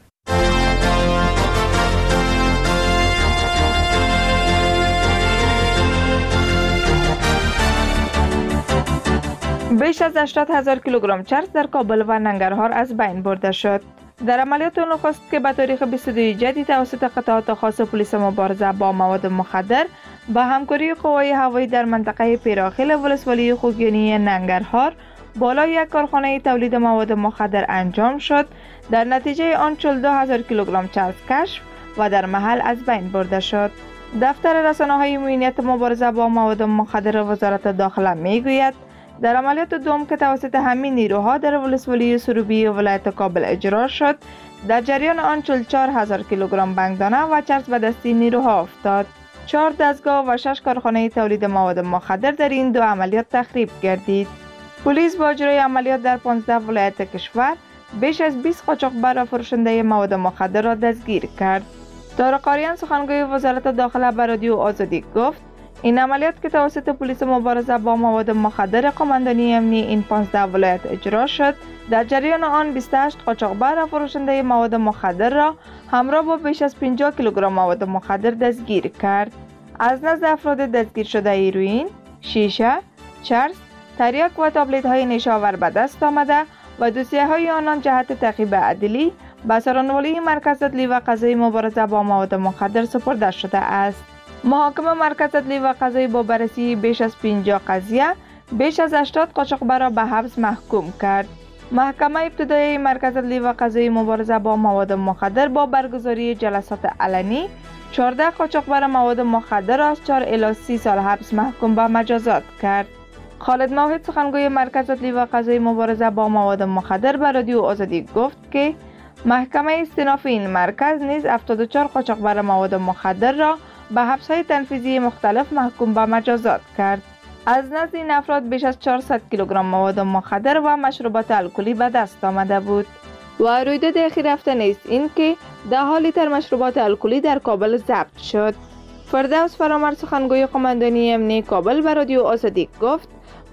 بیش از 80,000 کیلوگرم چرس در کابل و ننگرهار از بین برده شد. در عملیات نخست که به تاریخ 22 جدی توسط قطعات خاص پلیس مبارزه با مواد مخدر با همکاری قوای هوایی در منطقه پیراخیل ولسوالی خوگیانی ننگرهار بالای یک کارخانه تولید مواد مخدر انجام شد، در نتیجه آن 42,000 کیلوگرم چرس کشف و در محل از بین برده شد. دفتر رسانه‌های امنیت مبارزه با مواد مخدر وزارت داخله میگوید در عملیات دوم که توسط همین نیروها در ولسوالی سروبی ولایت کابل اجرا شد، در جریان آن 44,000 کیلوگرم بنگدانه و چرس به دستی نیروها افتاد. 4 دستگاه و 6 کارخانه تولید مواد مخدر در این دو عملیات تخریب گردید. پلیس با اجرای عملیات در 15 ولایت کشور بیش از 20 قاچاقبر و فروشنده مواد مخدر را دستگیر کرد. طارق آریان سخنگوی وزارت داخله به رادیو آزادی گفت این عملیات که توسط پلیس مبارزه با مواد مخدر قماندانی امنی این 15 ولایت اجرا شد، در جریان آن 28 قاچاقبر و فروشنده مواد مخدر را همراه با بیش از 50 کیلوگرم مواد مخدر دستگیر کرد. از نزد افراد دستگیر شده هیروئین، شیشه، چرس، تریاک و تابلت های نشاور به دست آمده و دوسیه های آنان جهت تعقیب عدلی به سرانوالی مرکز عدلی و قضایی مبارزه با مواد مخدر سپرده شده است. محاکمه مرکز عدلی و قضایی با بررسی بیش از 50 قضیه بیش از 80 قاچاقبر را به حبس محکوم کرد. محکمه ابتدایی مرکز عدلی و قضایی مبارزه با مواد مخدر با برگزاری جلسات علنی 14 قاچاقبر مواد مخدر را از 4 الی 30 سال حبس محکوم به مجازات کرد. خالد موحد سخنگوی مرکز عدلی و قضایی مبارزه با مواد مخدر به رادیو آزادی گفت که محکمه استیناف این مرکز نیز 74 قاچاقبر مواد مخدر را به حبس‌های تنفیذی مختلف محکوم به مجازات کرد. از نزد این افراد بیش از 400 کیلوگرم مواد مخدر و مشروبات الکلی به دست آمده بود. و رویداد اخیر هفته نیست این که 10 لیتر مشروبات الکلی در کابل ضبط شد. فردوس فرامرد سخنگوی قماندانی امنی کابل به رادیو آزادی گفت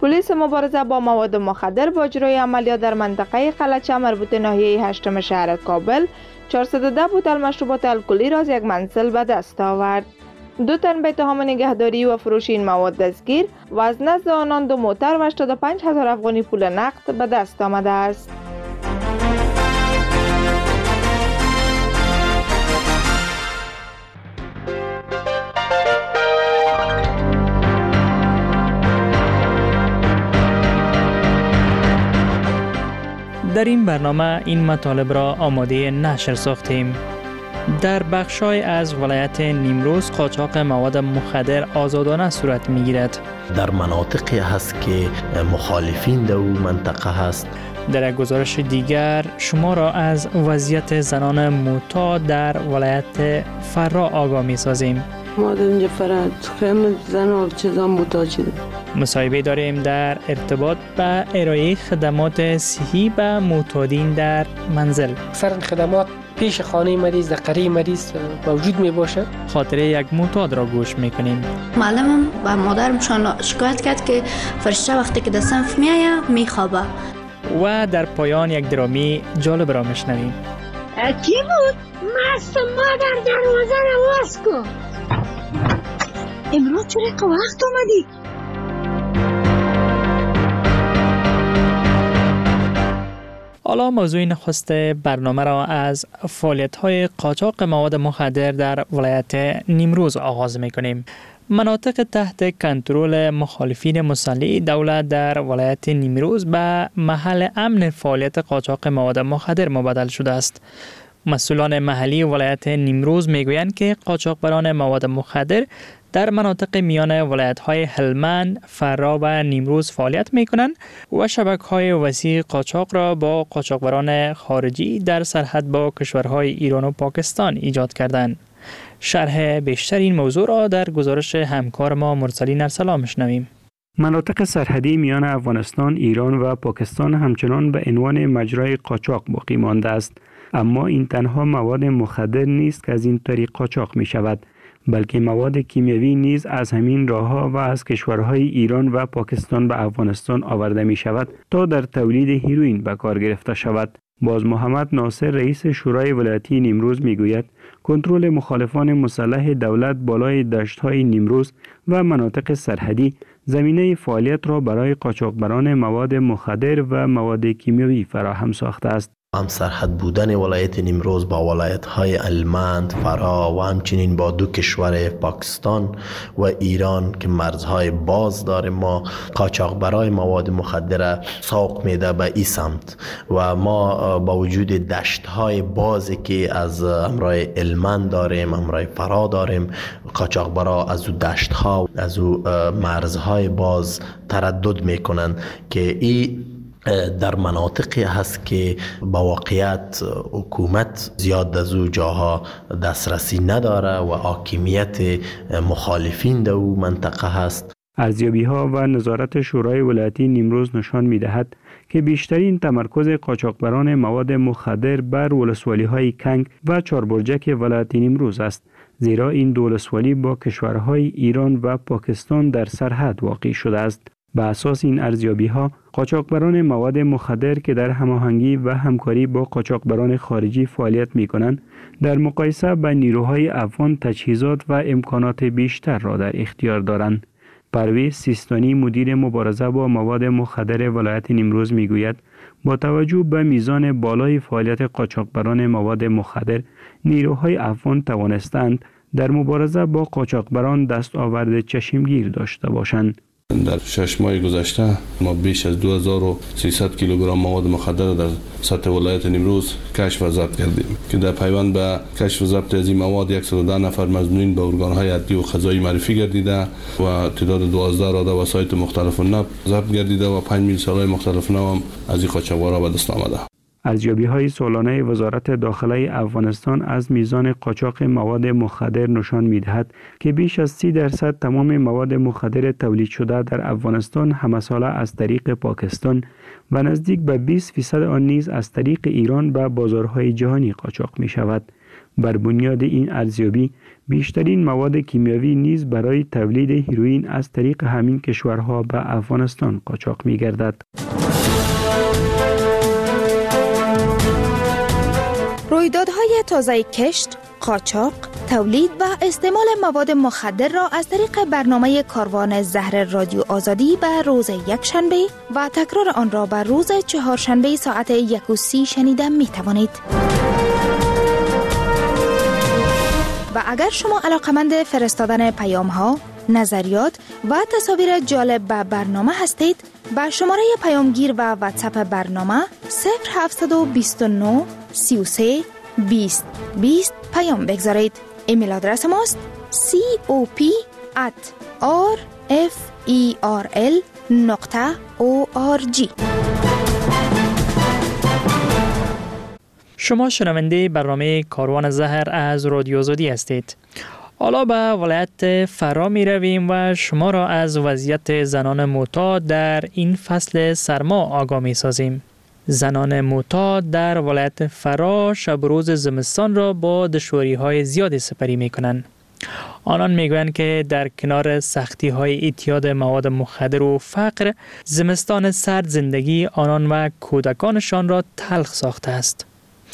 پلیس مبارزه با مواد مخدر با اجرای عملیات در منطقه قلچه مربوط ناحیه 8 شهر کابل 410 بوتل مشروبات الکلی را از یک منزل به دست آورد. 2 تن به اتهام نگهداری و فروش این مواد دستگیر و از نزد آنان 2 موتر و 85,000 افغانی پول نقد به دست آمده است. در این برنامه این مطالب را آماده نشر ساختیم. در بخشای از ولایت نیمروز قاچاق مواد مخدر آزادانه صورت می‌گیرد. در مناطقی هست که مخالفین در اون منطقه هست. در یک گزارش دیگر شما را از وضعیت زنان معتاد در ولایت فرا آگاه می‌سازیم. ما در اینجا فرا خیلی زن و چیزا معتاد شده. مصاحبه داریم در ارتباط با ارائه خدمات صحی به معتادین در منزل. اکثر خدمات پیش خانه مریض در قریه مریض موجود می باشد. خاطره یک معتاد را گوش میکنیم. معلمم با مادرم شکایت کرد که فرشته وقتی که در صنف میایه میخوابه. و در پایان یک درامی جالب را میشنویم. کی بود؟ مست مادر دروازه رو باز کن. امروز چرا که وقت آمدی؟ حالا موضوع نخست برنامه را از فعالیت‌های قاچاق مواد مخدر در ولایت نیمروز آغاز می‌کنیم. مناطق تحت کنترل مخالفین مسلح دولت در ولایت نیمروز به محل امن فعالیت قاچاق مواد مخدر مبدل شده است. مسئولان محلی ولایت نیمروز میگویند که قاچاقبران مواد مخدر در مناطق میان ولایت‌های هلمند، فرا و نیمروز فعالیت می‌کنند و شبکه‌های وسیع قاچاق را با قاچاقبران خارجی در سرحد با کشورهای ایران و پاکستان ایجاد کردند. شرح بیشتر این موضوع را در گزارش همکار ما مرسلین ارسلا می‌شنویم. مناطق سرحدی میان افغانستان، ایران و پاکستان همچنان به عنوان مجرای قاچاق باقی مانده است، اما این تنها مواد مخدر نیست که از این طریق قاچاق می شود، بلکه مواد کیمیایی نیز از همین راه‌ها و از کشورهای ایران و پاکستان به افغانستان آورده می شود تا در تولید هیروئین به کار گرفته شود. باز محمد ناصر رئیس شورای ولایتی نیمروز می گوید کنترل مخالفان مسلح دولت بالای دشت‌های نیمروز و مناطق سرحدی زمینه فعالیت را برای قاچاقبران مواد مخدر و مواد کیمیایی فراهم ساخته است. هم سرحد بودن ولایت نیمروز با ولایت‌های هلمند، فرا و همچنین با 2 کشور پاکستان و ایران که مرزهای باز داره، ما قاچاقبرای مواد مخدر سوق میده به این سمت و ما با وجود دشت‌های بازی که از امرای هلمند داریم، امرای فرا داریم، قاچاقبرا از او دشت‌ها، از او مرزهای باز تردد میکنن که این در مناطقی هست که با واقعیت حکومت زیاد از او جاها دسترسی نداره و حاکمیت مخالفین در او منطقه هست. ارزیابی‌ها و نظارت شورای ولایتی نیمروز نشان می‌دهد که بیشترین تمرکز قاچاقبران مواد مخدر بر ولسوالی‌های کنگ و چاربرجک ولایت نیمروز است، زیرا این دو ولسوالی با کشورهای ایران و پاکستان در سرحد واقع شده است. به اساس این ارزیابی‌ها، قاچاقبران مواد مخدر که در هماهنگی و همکاری با قاچاقبران خارجی فعالیت می‌کنند، در مقایسه با نیروهای افغان تجهیزات و امکانات بیشتر را در اختیار دارند. پرویز سیستانی مدیر مبارزه با مواد مخدر ولایت نیمروز می‌گوید با توجه به میزان بالای فعالیت قاچاقبران مواد مخدر، نیروهای افغان توانستند در مبارزه با قاچاقبران دستاورد چشمگیر داشته باشند. در 6 ماه گذشته ما بیش از 2300 کیلوگرم مواد مخدر در سطح ولایت نیمروز کشف و ضبط کردیم که در پیوند به کشف و ضبط از این مواد 110 نفر مظنونین به ارگان‌های عدلی و قضایی معرفی گردیده و تعداد 12 راده وسایط مختلف نب ضبط گردیده و 5 میل سلاح مختلف نب هم از این قاچاقبرا به دست آمده. ارزیابی‌های سالانه وزارت داخله افغانستان از میزان قاچاق مواد مخدر نشان می‌دهد که بیش از 30% تمام مواد مخدر تولید شده در افغانستان همساله از طریق پاکستان و نزدیک به 20% آن نیز از طریق ایران به بازارهای جهانی قاچاق می‌شود. بر بنیاد این ارزیابی بیشترین مواد کیمیاوی نیز برای تولید هیروئین از طریق همین کشورها به افغانستان قاچاق می‌گردد. رویدادهای تازه کشت، قاچاق، تولید و استعمال مواد مخدر را از طریق برنامه کاروان زهر رادیو آزادی به روز یکشنبه و تکرار آن را به روز چهارشنبه ساعت 1:30 شنیده می توانید. و اگر شما علاقمند فرستادن پیام ها، نظریات و تصاویر جالب به برنامه هستید، با شماره پیامگیر و واتساپ برنامه 0729 33 20 20 پیام بگذارید. ایمیل آدرس ماست cop@rferl.org. شما شنونده برنامه کاروان زهر از رادیو آزادی هستید. حالا به ولایت فرا می رویم و شما را از وضعیت زنان معتاد در این فصل سرما آگاه می سازیم. زنان معتاد در ولایت فرا شب و روز زمستان را با دشواری‌های زیادی سپری می‌کنند. آنان می‌گویند که در کنار سختی‌های اعتیاد مواد مخدر و فقر، زمستان سرد زندگی آنان و کودکانشان را تلخ ساخته است.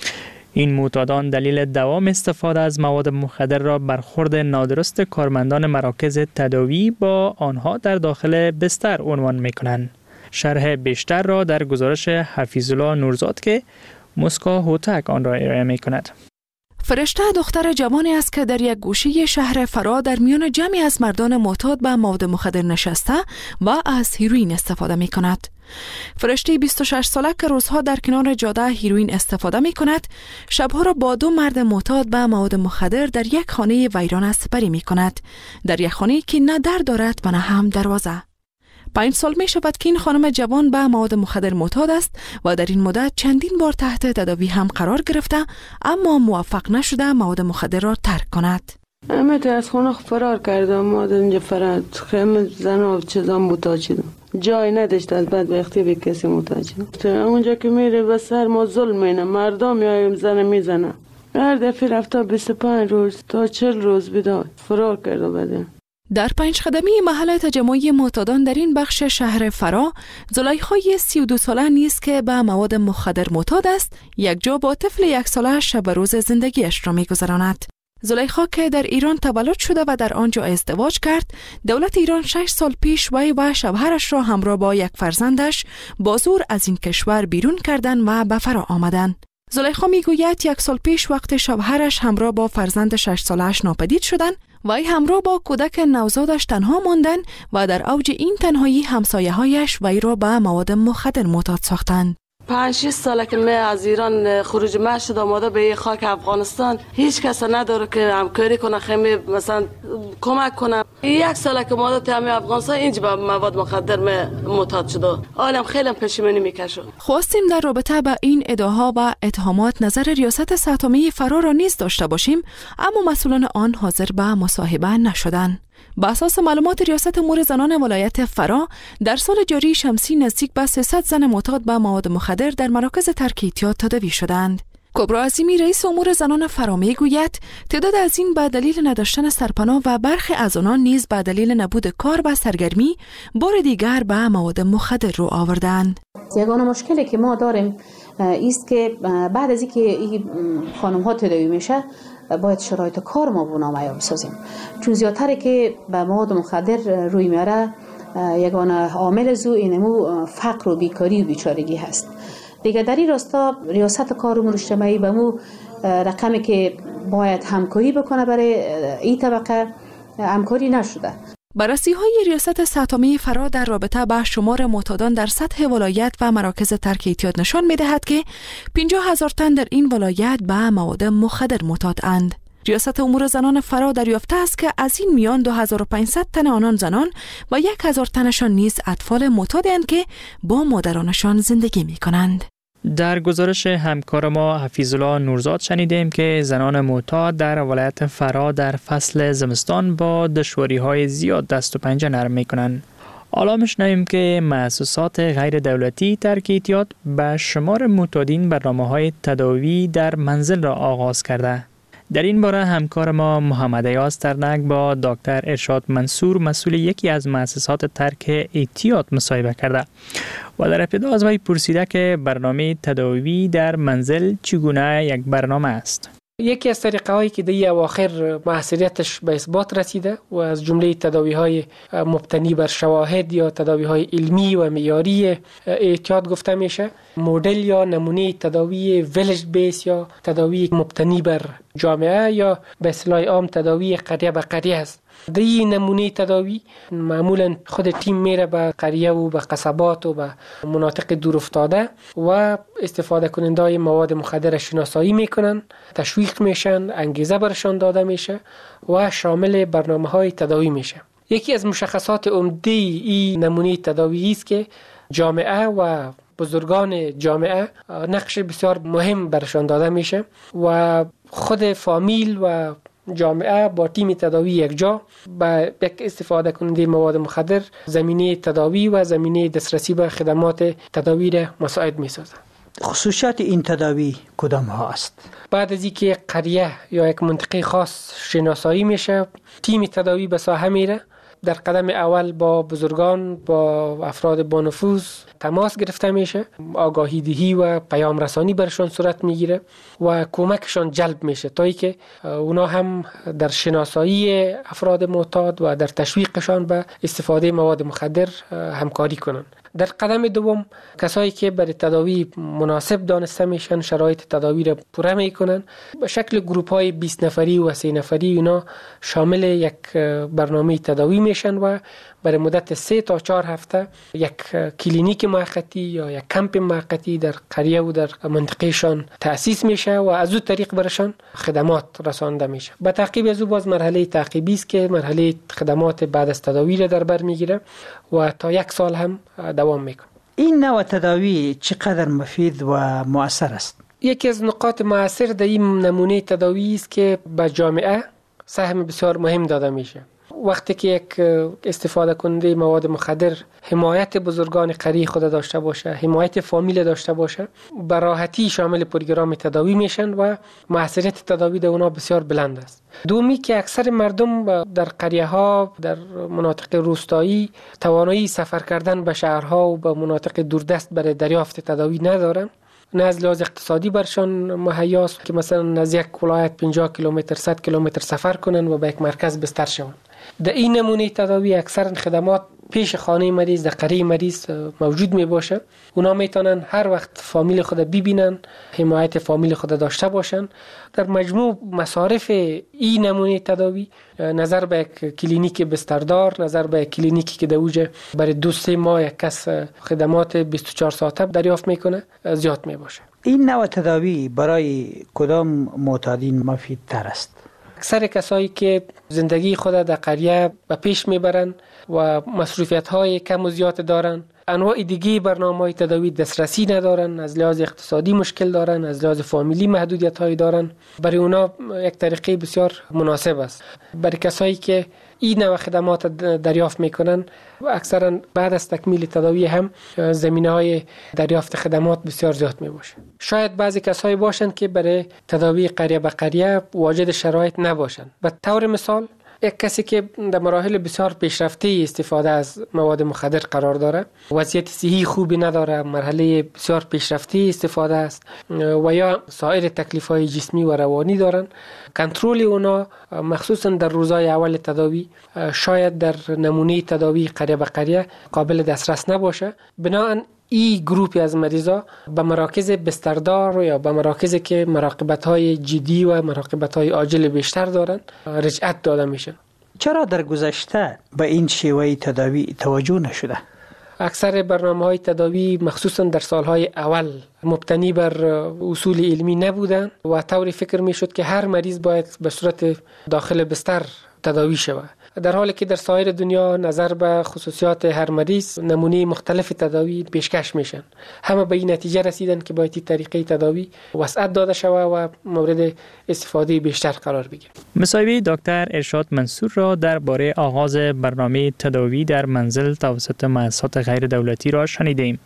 این معتادان دلیل دوام استفاده از مواد مخدر را برخورد نادرست کارمندان مراکز تداوی با آنها در داخل بستر عنوان می‌کنند. شرح بیشتر را در گزارش حفیظالله نورزاد که مسکا هوتک آن را ارائه می کند. فرشته دختر جوانی است که در یک گوشه شهر فرا در میان جمعی از مردان معتاد به مواد مخدر نشسته و از هیروئین استفاده می کند. فرشته 26 ساله که روزها در کنار جاده هیروئین استفاده می کند، شبها را با 2 مرد معتاد به مواد مخدر در یک خانه ویران سپری می کند. در یک خانه که نه در دارد و نه هم دروازه. 5 سال می شود که این خانم جوان به مواد مخدر معتاد است و در این مدت چندین بار تحت تداوی هم قرار گرفته، اما موفق نشده مواد مخدر را ترک کند. همه از خونه فرار کردم. ما در اینجا فرار خیمه زن و چیزا محتاج شدم. جای نداشت از بدبختی به کسی محتاج شدم. اونجا که میره به سر ما ظلم اینه، مردم یا زن میزنه. هر دفعه رفته 25 روز تا 40 روز بیدار فرار کرده بده. در 5 قدمی محل تجمعی معتادان در این بخش شهر فرا، زلیخای 32 ساله نیست که به مواد مخدر معتاد است، یک جا با طفل 1 ساله شب روز زندگیش را می‌گذراند. زلیخا که در ایران تولد شده و در آنجا ازدواج کرد، دولت ایران 6 سال پیش وی و شوهرش را همراه با 1 فرزندش با زور از این کشور بیرون کردند و به فرا آمدند. زلیخا میگوید 1 سال پیش وقت شوهرش همراه با فرزند 6 ساله‌اش ناپدید شدند، وی همراه با کودک نوزادش تنها ماندند و در اوج این تنهایی همسایه‌هایش وی را به مواد مخدر معتاد ساختند. 5-6 ساله که من از ایران خروج شد آماده به خاک افغانستان، هیچ کس نداره که همکاری کنه، خیلی مثلا کمک کنه. 1 ساله که ما در افغانستان اینجا به مواد مخدر معتاد شده، حالم خیلی پشیمانی میکشه. خواستیم در رابطه با این ادعاها و اتهامات نظر ریاست ساتومی فرا را نیز داشته باشیم، اما مسئولان آن حاضر به مصاحبه نشدند. با اساس معلومات ریاست امور زنان ولایت فرا، در سال جاری شمسی نزدیک به 300 زن معتاد به مواد مخدر در مراکز ترک اعتیاد تداوی شدند. کبرا عظیمی رئیس امور زنان فرا میگوید تعداد از این به دلیل نداشتن سرپناه و برخی از آنان نیز به دلیل نبود کار و سرگرمی بار دیگر به مواد مخدر رو آوردند. یگانه مشکلی که ما داریم است که بعد از اینکه این خانم ها تداوی میشه باید شرایط کار ما بنامه بسازیم، چون زیادتره که به مواد مخدر روی میاره یگانه عامل زو اینمو فقر و بیکاری و بیچارگی هست. دیگه در این راستا ریاست کار امور اجتماعی به مو رقمی که باید همکاری بکنه برای این طبقه همکاری نشده. بررسی‌های ریاست ساتومی فرا در رابطه با شمار معتادان در سطح ولایت و مراکز ترک اعتیاد نشان می‌دهد که 50,000 تن در این ولایت به مواد مخدر معتادند. ریاست امور زنان فرا دریافته است که از این میان 2500 تن آنان زنان و 1000 تنشان نیز اطفال معتادند که با مادرانشان زندگی می‌کنند. در گزارش همکار ما حفیظالله نورزاد شنیدیم که زنان معتاد در ولایت فرا در فصل زمستان با دشواری‌های زیاد دست و پنجه نرم می‌کنند. حالا می‌شنویم که مؤسسات غیر دولتی ترک اعتیاد به شمار معتادین برنامه‌های تداوی در منزل را آغاز کرده. در این باره همکار ما محمد ایاز ترنک با دکتر ارشاد منصور مسئول یکی از مؤسسات ترک احتیاط مصاحبه کرده و در ابتدا از وی پرسیده که برنامه تداوی در منزل چگونه یک برنامه است. یکی از طریقه هایی که در اواخر موثریتش به اثبات رسیده و از جمله تداوی های مبتنی بر شواهد یا تداوی های علمی و معیاری احتیاط گفته میشه، مدل یا نمونه تداوی ویلج بیس یا تداوی مبتنی بر جامعه یا به اصطلاح عام تداوی قریه به قریه است. در این نمونه تداوی معمولا خود تیم میره به قریه و به قصبات و به مناطق دور افتاده و استفاده کننده مواد مخدر شناسایی میکنن، تشویق میشن، انگیزه برشان داده میشه و شامل برنامه‌های تداوی میشه. یکی از مشخصات عمده این نمونه تداوی است که جامعه و بزرگان جامعه نقش بسیار مهم برشان داده میشه و خود فامیل و جامعه با تیم تداوی یک جا با یک استفاده کننده مواد مخدر زمینه تداوی و زمینه دسترسی به خدمات تداوی را مساعد می سازند. خصوصیات این تداوی کدام ها است؟ بعد از اینکه قریه یا یک منطقه خاص شناسایی میشه، تیم تداوی به ساحه میره، در قدم اول با بزرگان، با افراد با نفوذ تماس گرفته میشه، آگاهی دهی و پیام رسانی برشان صورت میگیره و کمکشان جلب میشه تا اینکه اونا هم در شناسایی افراد معتاد و در تشویقشان به استفاده مواد مخدر همکاری کنن. در قدم دوم کسایی که برای تداوی مناسب دانسته میشن شرایط تداوی را پوره میکنن، به شکل گروپ های 20 نفری و 30 نفری اونا شامل یک برنامه تداوی میشن و برای مدت 3 تا 4 هفته یک کلینیک موقتی یا یک کمپ موقتی در قریه و در منطقهشان تأسیس میشه و از اون طریق برشان خدمات رسانده میشه. به تعقیب از اون باز مرحله تعقیبی است که مرحله خدمات بعد از تداوی را در بر میگیره و تا 1 سال هم دوام میکنه. این نوع تداوی چقدر مفید و مؤثر است؟ یکی از نقاط مؤثر در این نمونه تداوی است که به جامعه سهم بسیار مهم داده میشه. وقتی که یک استفاده کننده مواد مخدر حمایت بزرگان قریه خود داشته باشه، حمایت فامیل داشته باشه، به راحتی شامل پروگرام تداوی میشن و موثریت تداوی در اونا بسیار بلند است. دومی که اکثر مردم در قریه ها، در مناطق روستایی توانایی سفر کردن به شهرها و به مناطق دوردست برای دریافت تداوی ندارن. نه از لحاظ اقتصادی برشان مهیاست که مثلا از یک ولایت 50 کیلومتر 100 کیلومتر سفر کنن و به یک مرکز بستر شون. در این نمونه تداوی اکثر خدمات پیش خانه مریض در قریه مریض موجود می باشه. اونا میتونن هر وقت فامیل خود ببینن، حمایت فامیل خود داشته باشن. در مجموع مصارف این نمونه تداوی نظر به یک کلینیک بستردار، نظر به یک کلینیکی که در اوج برای 2-3 ماه یک کس خدمات 24 ساعته دریافت میکنه زیاد می باشه. این نوع تداوی برای کدام معتادین مفید تر است؟ اکثر کسایی که زندگی خود در قریه به پیش میبرن و مصروفیت های کم و زیاد دارن، انواع دیگه برنامه‌های تداوی دسترسی ندارن، از لحاظ اقتصادی مشکل دارن، از لحاظ فامیلی محدودیت هایی دارن، برای اونا یک طریقه بسیار مناسب است. برای کسایی که این نوع خدمات دریافت میکنن اکثرا بعد از تکمیل تداوی هم زمینه های دریافت خدمات بسیار زیاد می باشه. شاید بعضی کسایی باشند که برای تداوی قریه به قریه واجد شرایط نباشند. به طور مثال یک کسی که در مراحل بسیار پیشرفته استفاده از مواد مخدر قرار داره، وضعیت صحی خوبی نداره، مرحله بسیار پیشرفته استفاده است و یا سایر تکلیف‌های جسمی و روانی دارن، کنترل اونا مخصوصا در روزهای اول تداوی شاید در نمونه تداوی قریه به قریه قابل دسترس نباشه. بنابراین این گروپی از مریضا به مراکز بستردار یا به مراکزی که مراقبت‌های جدی و مراقبت‌های عاجل بیشتر دارن رجعت داده میشن. چرا در گذشته به این شیوه تداوی توجه نشده؟ اکثر برنامه‌های تداوی مخصوصا در سالهای اول مبتنی بر اصول علمی نبودن و طوری فکر میشد که هر مریض باید به صورت داخل بستر تداوی شود، در حالی که در سایر دنیا نظر به خصوصیات هر مریض نمونه مختلف تداوی پیشکش میشن. همه به این نتیجه رسیدن که باید این طریقه تداوی وسعت داده شود و مورد استفاده بیشتر قرار بگیرد. مصاحبه دکتر ارشاد منصور را درباره آغاز برنامه تداوی در منزل توسط مؤسسات غیر دولتی را شنیدیم.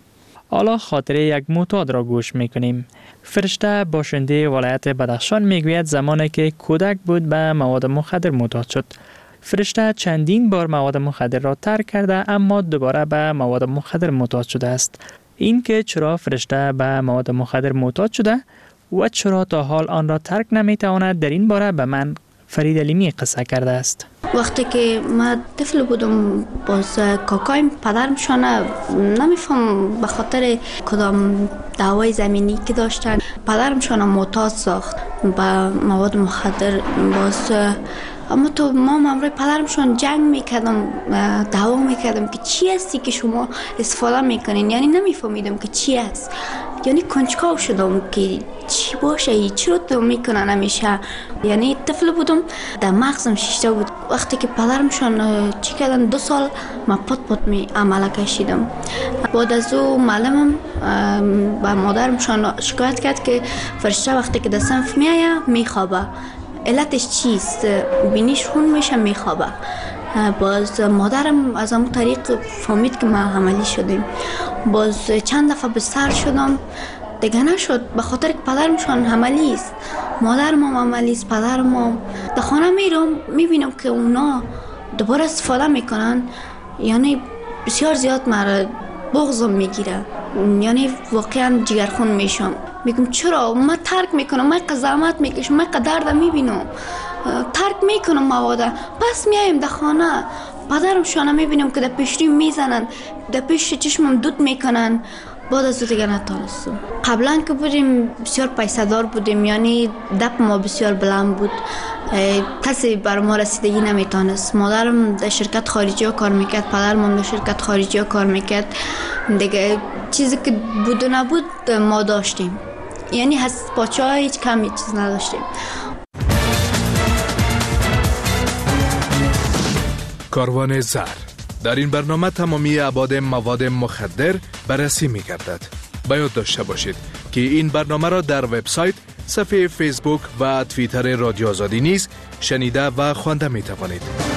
حالا خاطره یک معتاد را گوش میکنیم. فرشته باشنده ولایت بدخشان میگوید زمانی که کودک بود به مواد مخدر معتاد شد. فرشته چندین بار مواد مخدر را ترک کرده اما دوباره به مواد مخدر معتاد شده است. این که چرا فرشته به مواد مخدر معتاد شده و چرا تا حال آن را ترک نمیتواند، در این باره به من فرید علیمی قصه کرده است. وقتی که من طفل بودم باز کاکایم پدرمشان نمیفهم به خاطر کدام دعوای زمینی که داشتن پدرمشان معتاد ساخت به مواد مخدر. باز اما تو ما امروی پدرمشان جنگ میکردم، دعوا میکردم که چی هستی که شما استفاده میکنین، یعنی نمیفهمیدم که چی است، یعنی کنجکاو شدم که چی باشه، چرا تو میکنن همیشه. یعنی طفل بودم در مغزم شیشته بود. وقتی که پدرمشان چی کردن 2 سال من پت می عمله کشیدم. بعد از او معلمم با مادرمشان شکایت کرد که فرشته وقتی که در صنف میایه میخوابه. علتش چیست؟ بینیش خون میشه میخوابه. باز مادرم از همون طریق فهمید که ما عملی شدیم. باز چند دفعه بستر شدم دیگه نشد، به خاطر که پدرمشان عملی است، مادرم هم عملی است. پدرم در خانه میرم میبینم که اونا دوباره استفاده میکنن، یعنی بسیار زیاد مرا بغضم میگیره، یعنی واقعا جگرخون میشم. میگم چرا من ترک میکنم، من قضاوت میکشم، من درد میبینم، ترک میکنم مواده. پس میایم در خانه پدرم شانه میبینم که در پیشروی میزنن، در پیش چشمم دود میکنن. بعد از دیگه نتونستم. قبلا که بودیم بسیار پیسه دار بودیم، یعنی دپ ما بسیار بلند بود، کسی بر ما رسیدگی نمیتونست. مادرم در شرکت خارجی ها کار میکرد، پدرم در شرکت خارجی ها کار میکرد. دیگه چیزی که بود و نبود ما داشتیم، یعنی هست پاچه ها هیچ کمی چیز نداشتیم. کاروان زر. در این برنامه تمامی ابعاد مواد مخدر بررسی می گردد. باید داشته باشید که این برنامه را در وبسایت، صفحه فیسبوک و توییتر رادیو آزادی نیز شنیده و خوانده می توانید.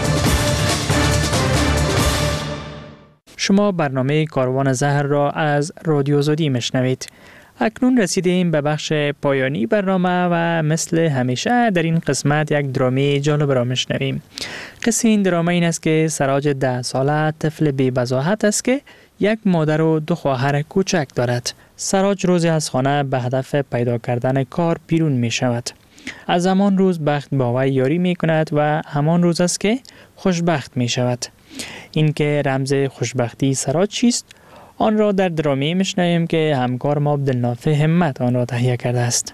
شما برنامه کاروان زهر را از رادیو آزادی میشنوید. اکنون رسیدیم به بخش پایانی برنامه و مثل همیشه در این قسمت یک درامه جالب را میشنویم. قصه این درامه این است که سراج 10 ساله طفل بی بضاحت است که یک مادر و 2 خواهر کوچک دارد. سراج روزی از خانه به هدف پیدا کردن کار بیرون می شود. از همان روز بخت با وی یاری می کند و همان روز است که خوشبخت می شود. این که رمز خوشبختی سراج چیست؟ آن را در درامه میشنویم که همکار ما عبدالنافع همت آن را تهیه کرده است.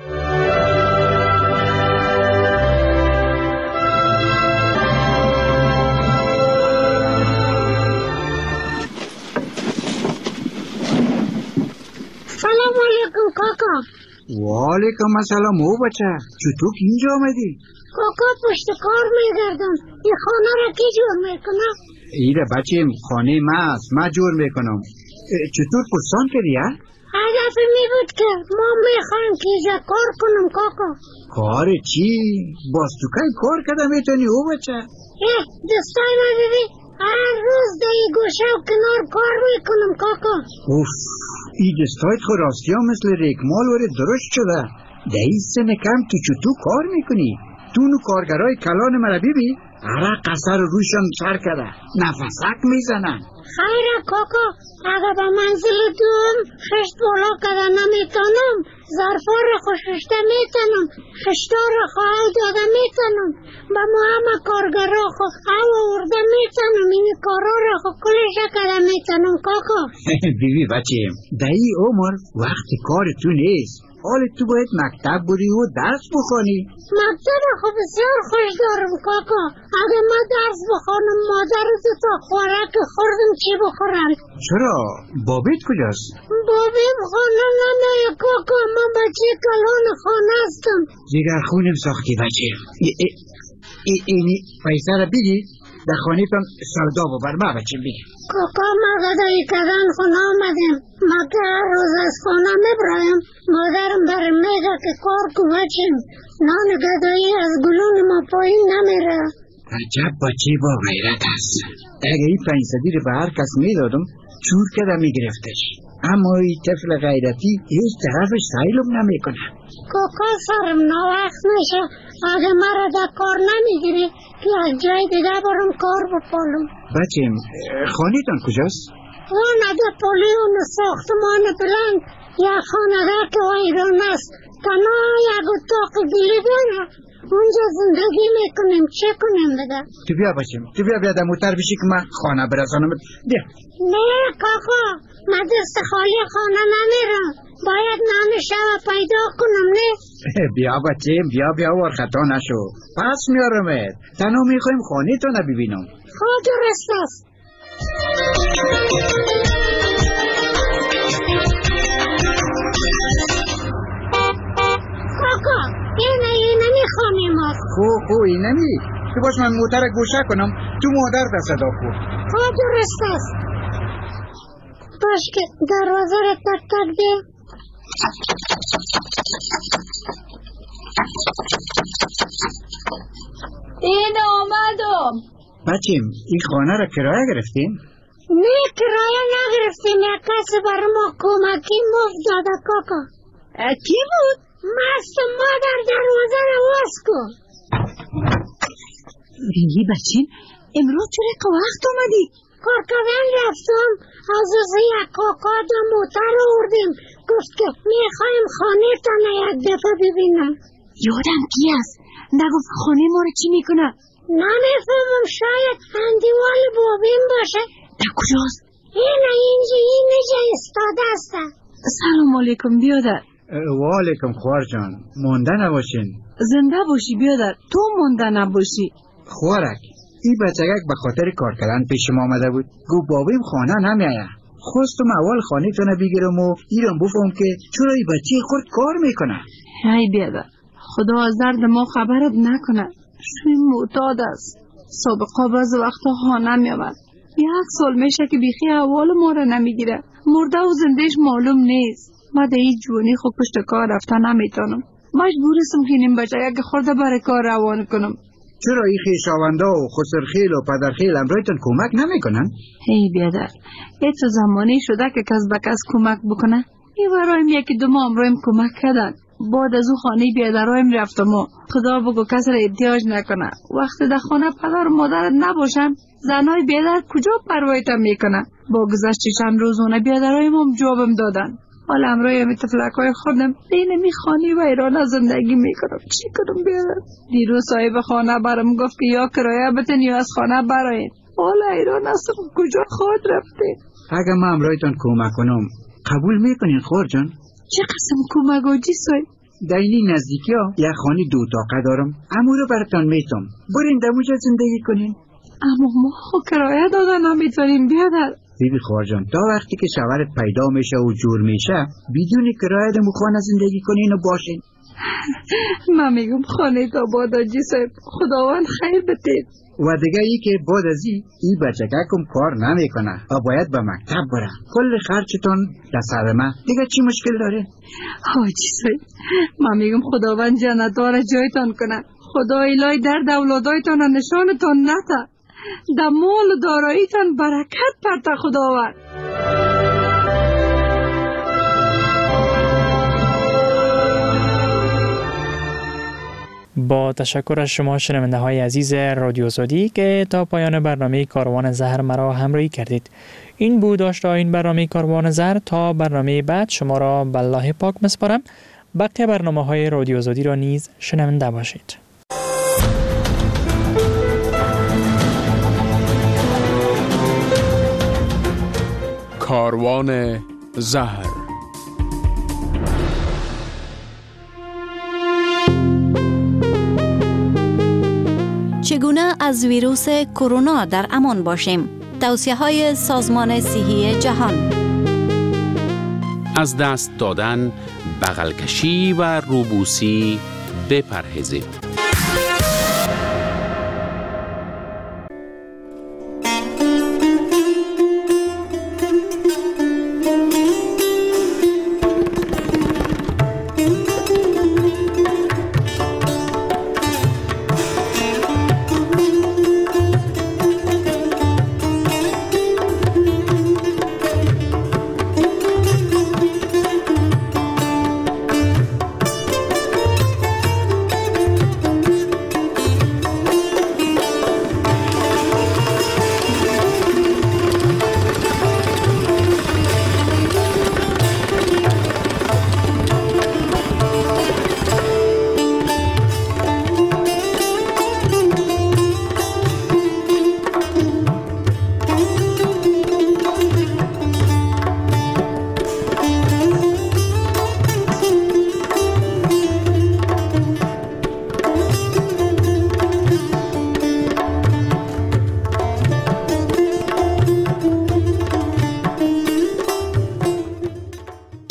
سلام علیکم کاکا. و علیکم السلام. او بچه چطور اینجا آمدی؟ کاکا پشت کار میگردم. این خانه را کی جور میکنه؟ ایره بچه خانه ما است، ما جور میکنم. چطور پرسان کردی ها؟ هدف می بود که ما میخوایم که اینجا کار کنم کاکا. کار چی؟ باز تو که کار کرده میتونی او بچه؟ دستای ما ببین هر روز در این گوشه و کنار کار میکنم کاکا. اوف، این دستایت خود راستی ها مثل ریکمال وره درشت شده. در این سن کم تو چطور کار میکنی؟ تو نو کارگرای کلان مرا ببین، عرق قصر روشان سر کرده، نفسک میزنن. خیره کاکا، اگه به منزل دوم خشت بالا کرده نمیتونم، ظرفا را خوششته میتونم، خشتا را خواهی داده میتونم، به ما همه کارگرا خود او ورده میتونم، این کارا را خود کلشه کرده میتونم کاکا. بیبی بچیم، در این عمر وقت کار تو نیست. حال تو باید مکتب بری و درس بخوانی. مکتب خب بسیار خوش دارم کاکا. اگه من درس بخوانم مادر تو تا خوراک خوردم چی بخورم؟ چرا؟ بابیت کجاست؟ بابیم خانه نمیه کاکا، من بچه کلان خانه هستم. دیگر خونم ساختی بچه. اینی پیسه را بگی در خانه پم سودا ببر ما بچه بگی. کاکا ما غذایی کردن خونه آمدیم، ما که هر روز از خانه میبرایم، مادرم برم میگه که کار کو بچیم، نان غذایی از گلون ما پایین نمیره. عجب بچه با غیرت است. اگه این 500 رو به هر کس میدادم چور کده میگرفتش. اما این طفل غیرتی هیچ طرفش سیلم نمیکنه. کاکا سرم ناوقت میشه، اگه مرا در کار نمیگیری که از جای دیگه برم کار بپالم. بچیم خانه‌تان کجاست؟ اون در پولیون ساختمان بلند یک خانه که ویران است، تنها یک اتاق گلی داره، اونجا زندگی میکنیم. چه کنیم بده؟ تو بیا بچیم، تو بیا در موتر بشی که من خانه برسانم. بیا. نه کاکا، من دست خالی خانه نمیرم، باید نان شب پیدا کنم. نه بیا بچیم، بیا ور خطا نشو، پس میارمت. تنها میخوایم خانه تو نبینم. خود درست است. کاکا اینمی خانه ماست. خو اینمی؟ تو باش من موتر گوشه کنم، تو مادر در صدا خود. خود درست است. باش که دروازه را تک تک ده. این آمدم. بچیم این خانه را کرایه گرفتین؟ نه کرایه نگرفتیم، یک کسی برای ما کمکی مفت داده کاکا. کی بود؟ مست مادر دروازه را باز کن. بینی بچین امروز چرا که وقت آمدی؟ کار کردن رفتم، از یک کاکا در موتر آوردیم، گفت که میخوایم خانه تانه یک دفعه ببینم. یادم کی است؟ نگفت خانه ما رو چی میکنه؟ نمیفهمم، شاید اندیوال بابین باشه. در کجاست؟ اینجا استاده است. سلام علیکم بیادر. و علیکم خوار جان، مونده نباشین. زنده باشی بیادر، تو مونده نباشی. خوارک این بچگک به خاطر کار کردن پیش ما آمده بود، گو بابیم خانه نمیایه. خواستم اول خانه تونه بگیرم و ایران بفهم که چرا این بچه خورد کار میکنه. ای بیادر، خدا از درد ما خبرت نکنه. شوی معتاد است، سابقا بعض وقتا خانه میامد. 1 سال میشه که بیخی احوال ما را نمیگیره، مرده و زندهش معلوم نیست. ما در این جوانی خود پشت کار رفته نمیتونم، مجبورستم که این بچه یک خورده برای کار روان کنم. چرا این خویشاونده و خسرخیل و پدرخیل امرایتان کمک نمیکنن؟ ای بیادر، یه تو زمانی شده که کس به کس کمک بکنه. این برایم یکی دو ما امرایم کمک کردن. بعد از او خانه بیادرایم رفتم و خدا بگو کس را احتیاج نکنه. وقتی در خانه پدر و مادرت نباشن، زنای بیادر کجا پروایت میکنه؟ با گذشت چند روز اون بیادرایم هم جوابم دادن. حالا امرایم طفلکای خودم بین خانه و ایران زندگی میکنم. چی کنم بیادر؟ دیروز صاحب خانه برام گفت که یا کرایه بتن یا از خانه براین. حالا ایران هستم، کجا خود رفته؟ اگه ما امرایتان کمک کنم قبول میکنین خور جان؟ چه قسم کمک آجی صاحب؟ در این نزدیکی ها یک خانه 2 اتاقه دارم، امو رو براتان میتم، برین دموجا زندگی کنین. اما ما خود کرایه دادن نمیتونیم بیادر. بیبی خوار جان، تا وقتی که شوهرت پیدا میشه و جور میشه بدون کرایه دمو خانه زندگی کنین و باشین. من میگم خانه تا باد آجی صاحب، خداوند خیر بده. و دیگه ای که بعد از این بچگکم کار نمیکنه و باید به مکتب بره، کل خرچتون در سر من، دیگه چی مشکل داره؟ حاجی صاحب من میگم خداوند جنت‌ها را جایتان کنه، خدا الهی درد اولادایتان نشانتان نده، در مال و داراییتان برکت پرته خداوند. با تشکر از شما شنونده های عزیز رادیو آزادی که تا پایان برنامه کاروان زهر مرا همراهی کردید. این بود داشته این برنامه کاروان زهر. تا برنامه بعد شما را به الله پاک میسپارم. بقیه برنامه های رادیو آزادی را نیز شنونده باشید. کاروان زهر. چگونه از ویروس کرونا در امان باشیم؟ توصیه‌های سازمان صحی جهان. از دست دادن، بغل کشی و روبوسی بپرهیزید.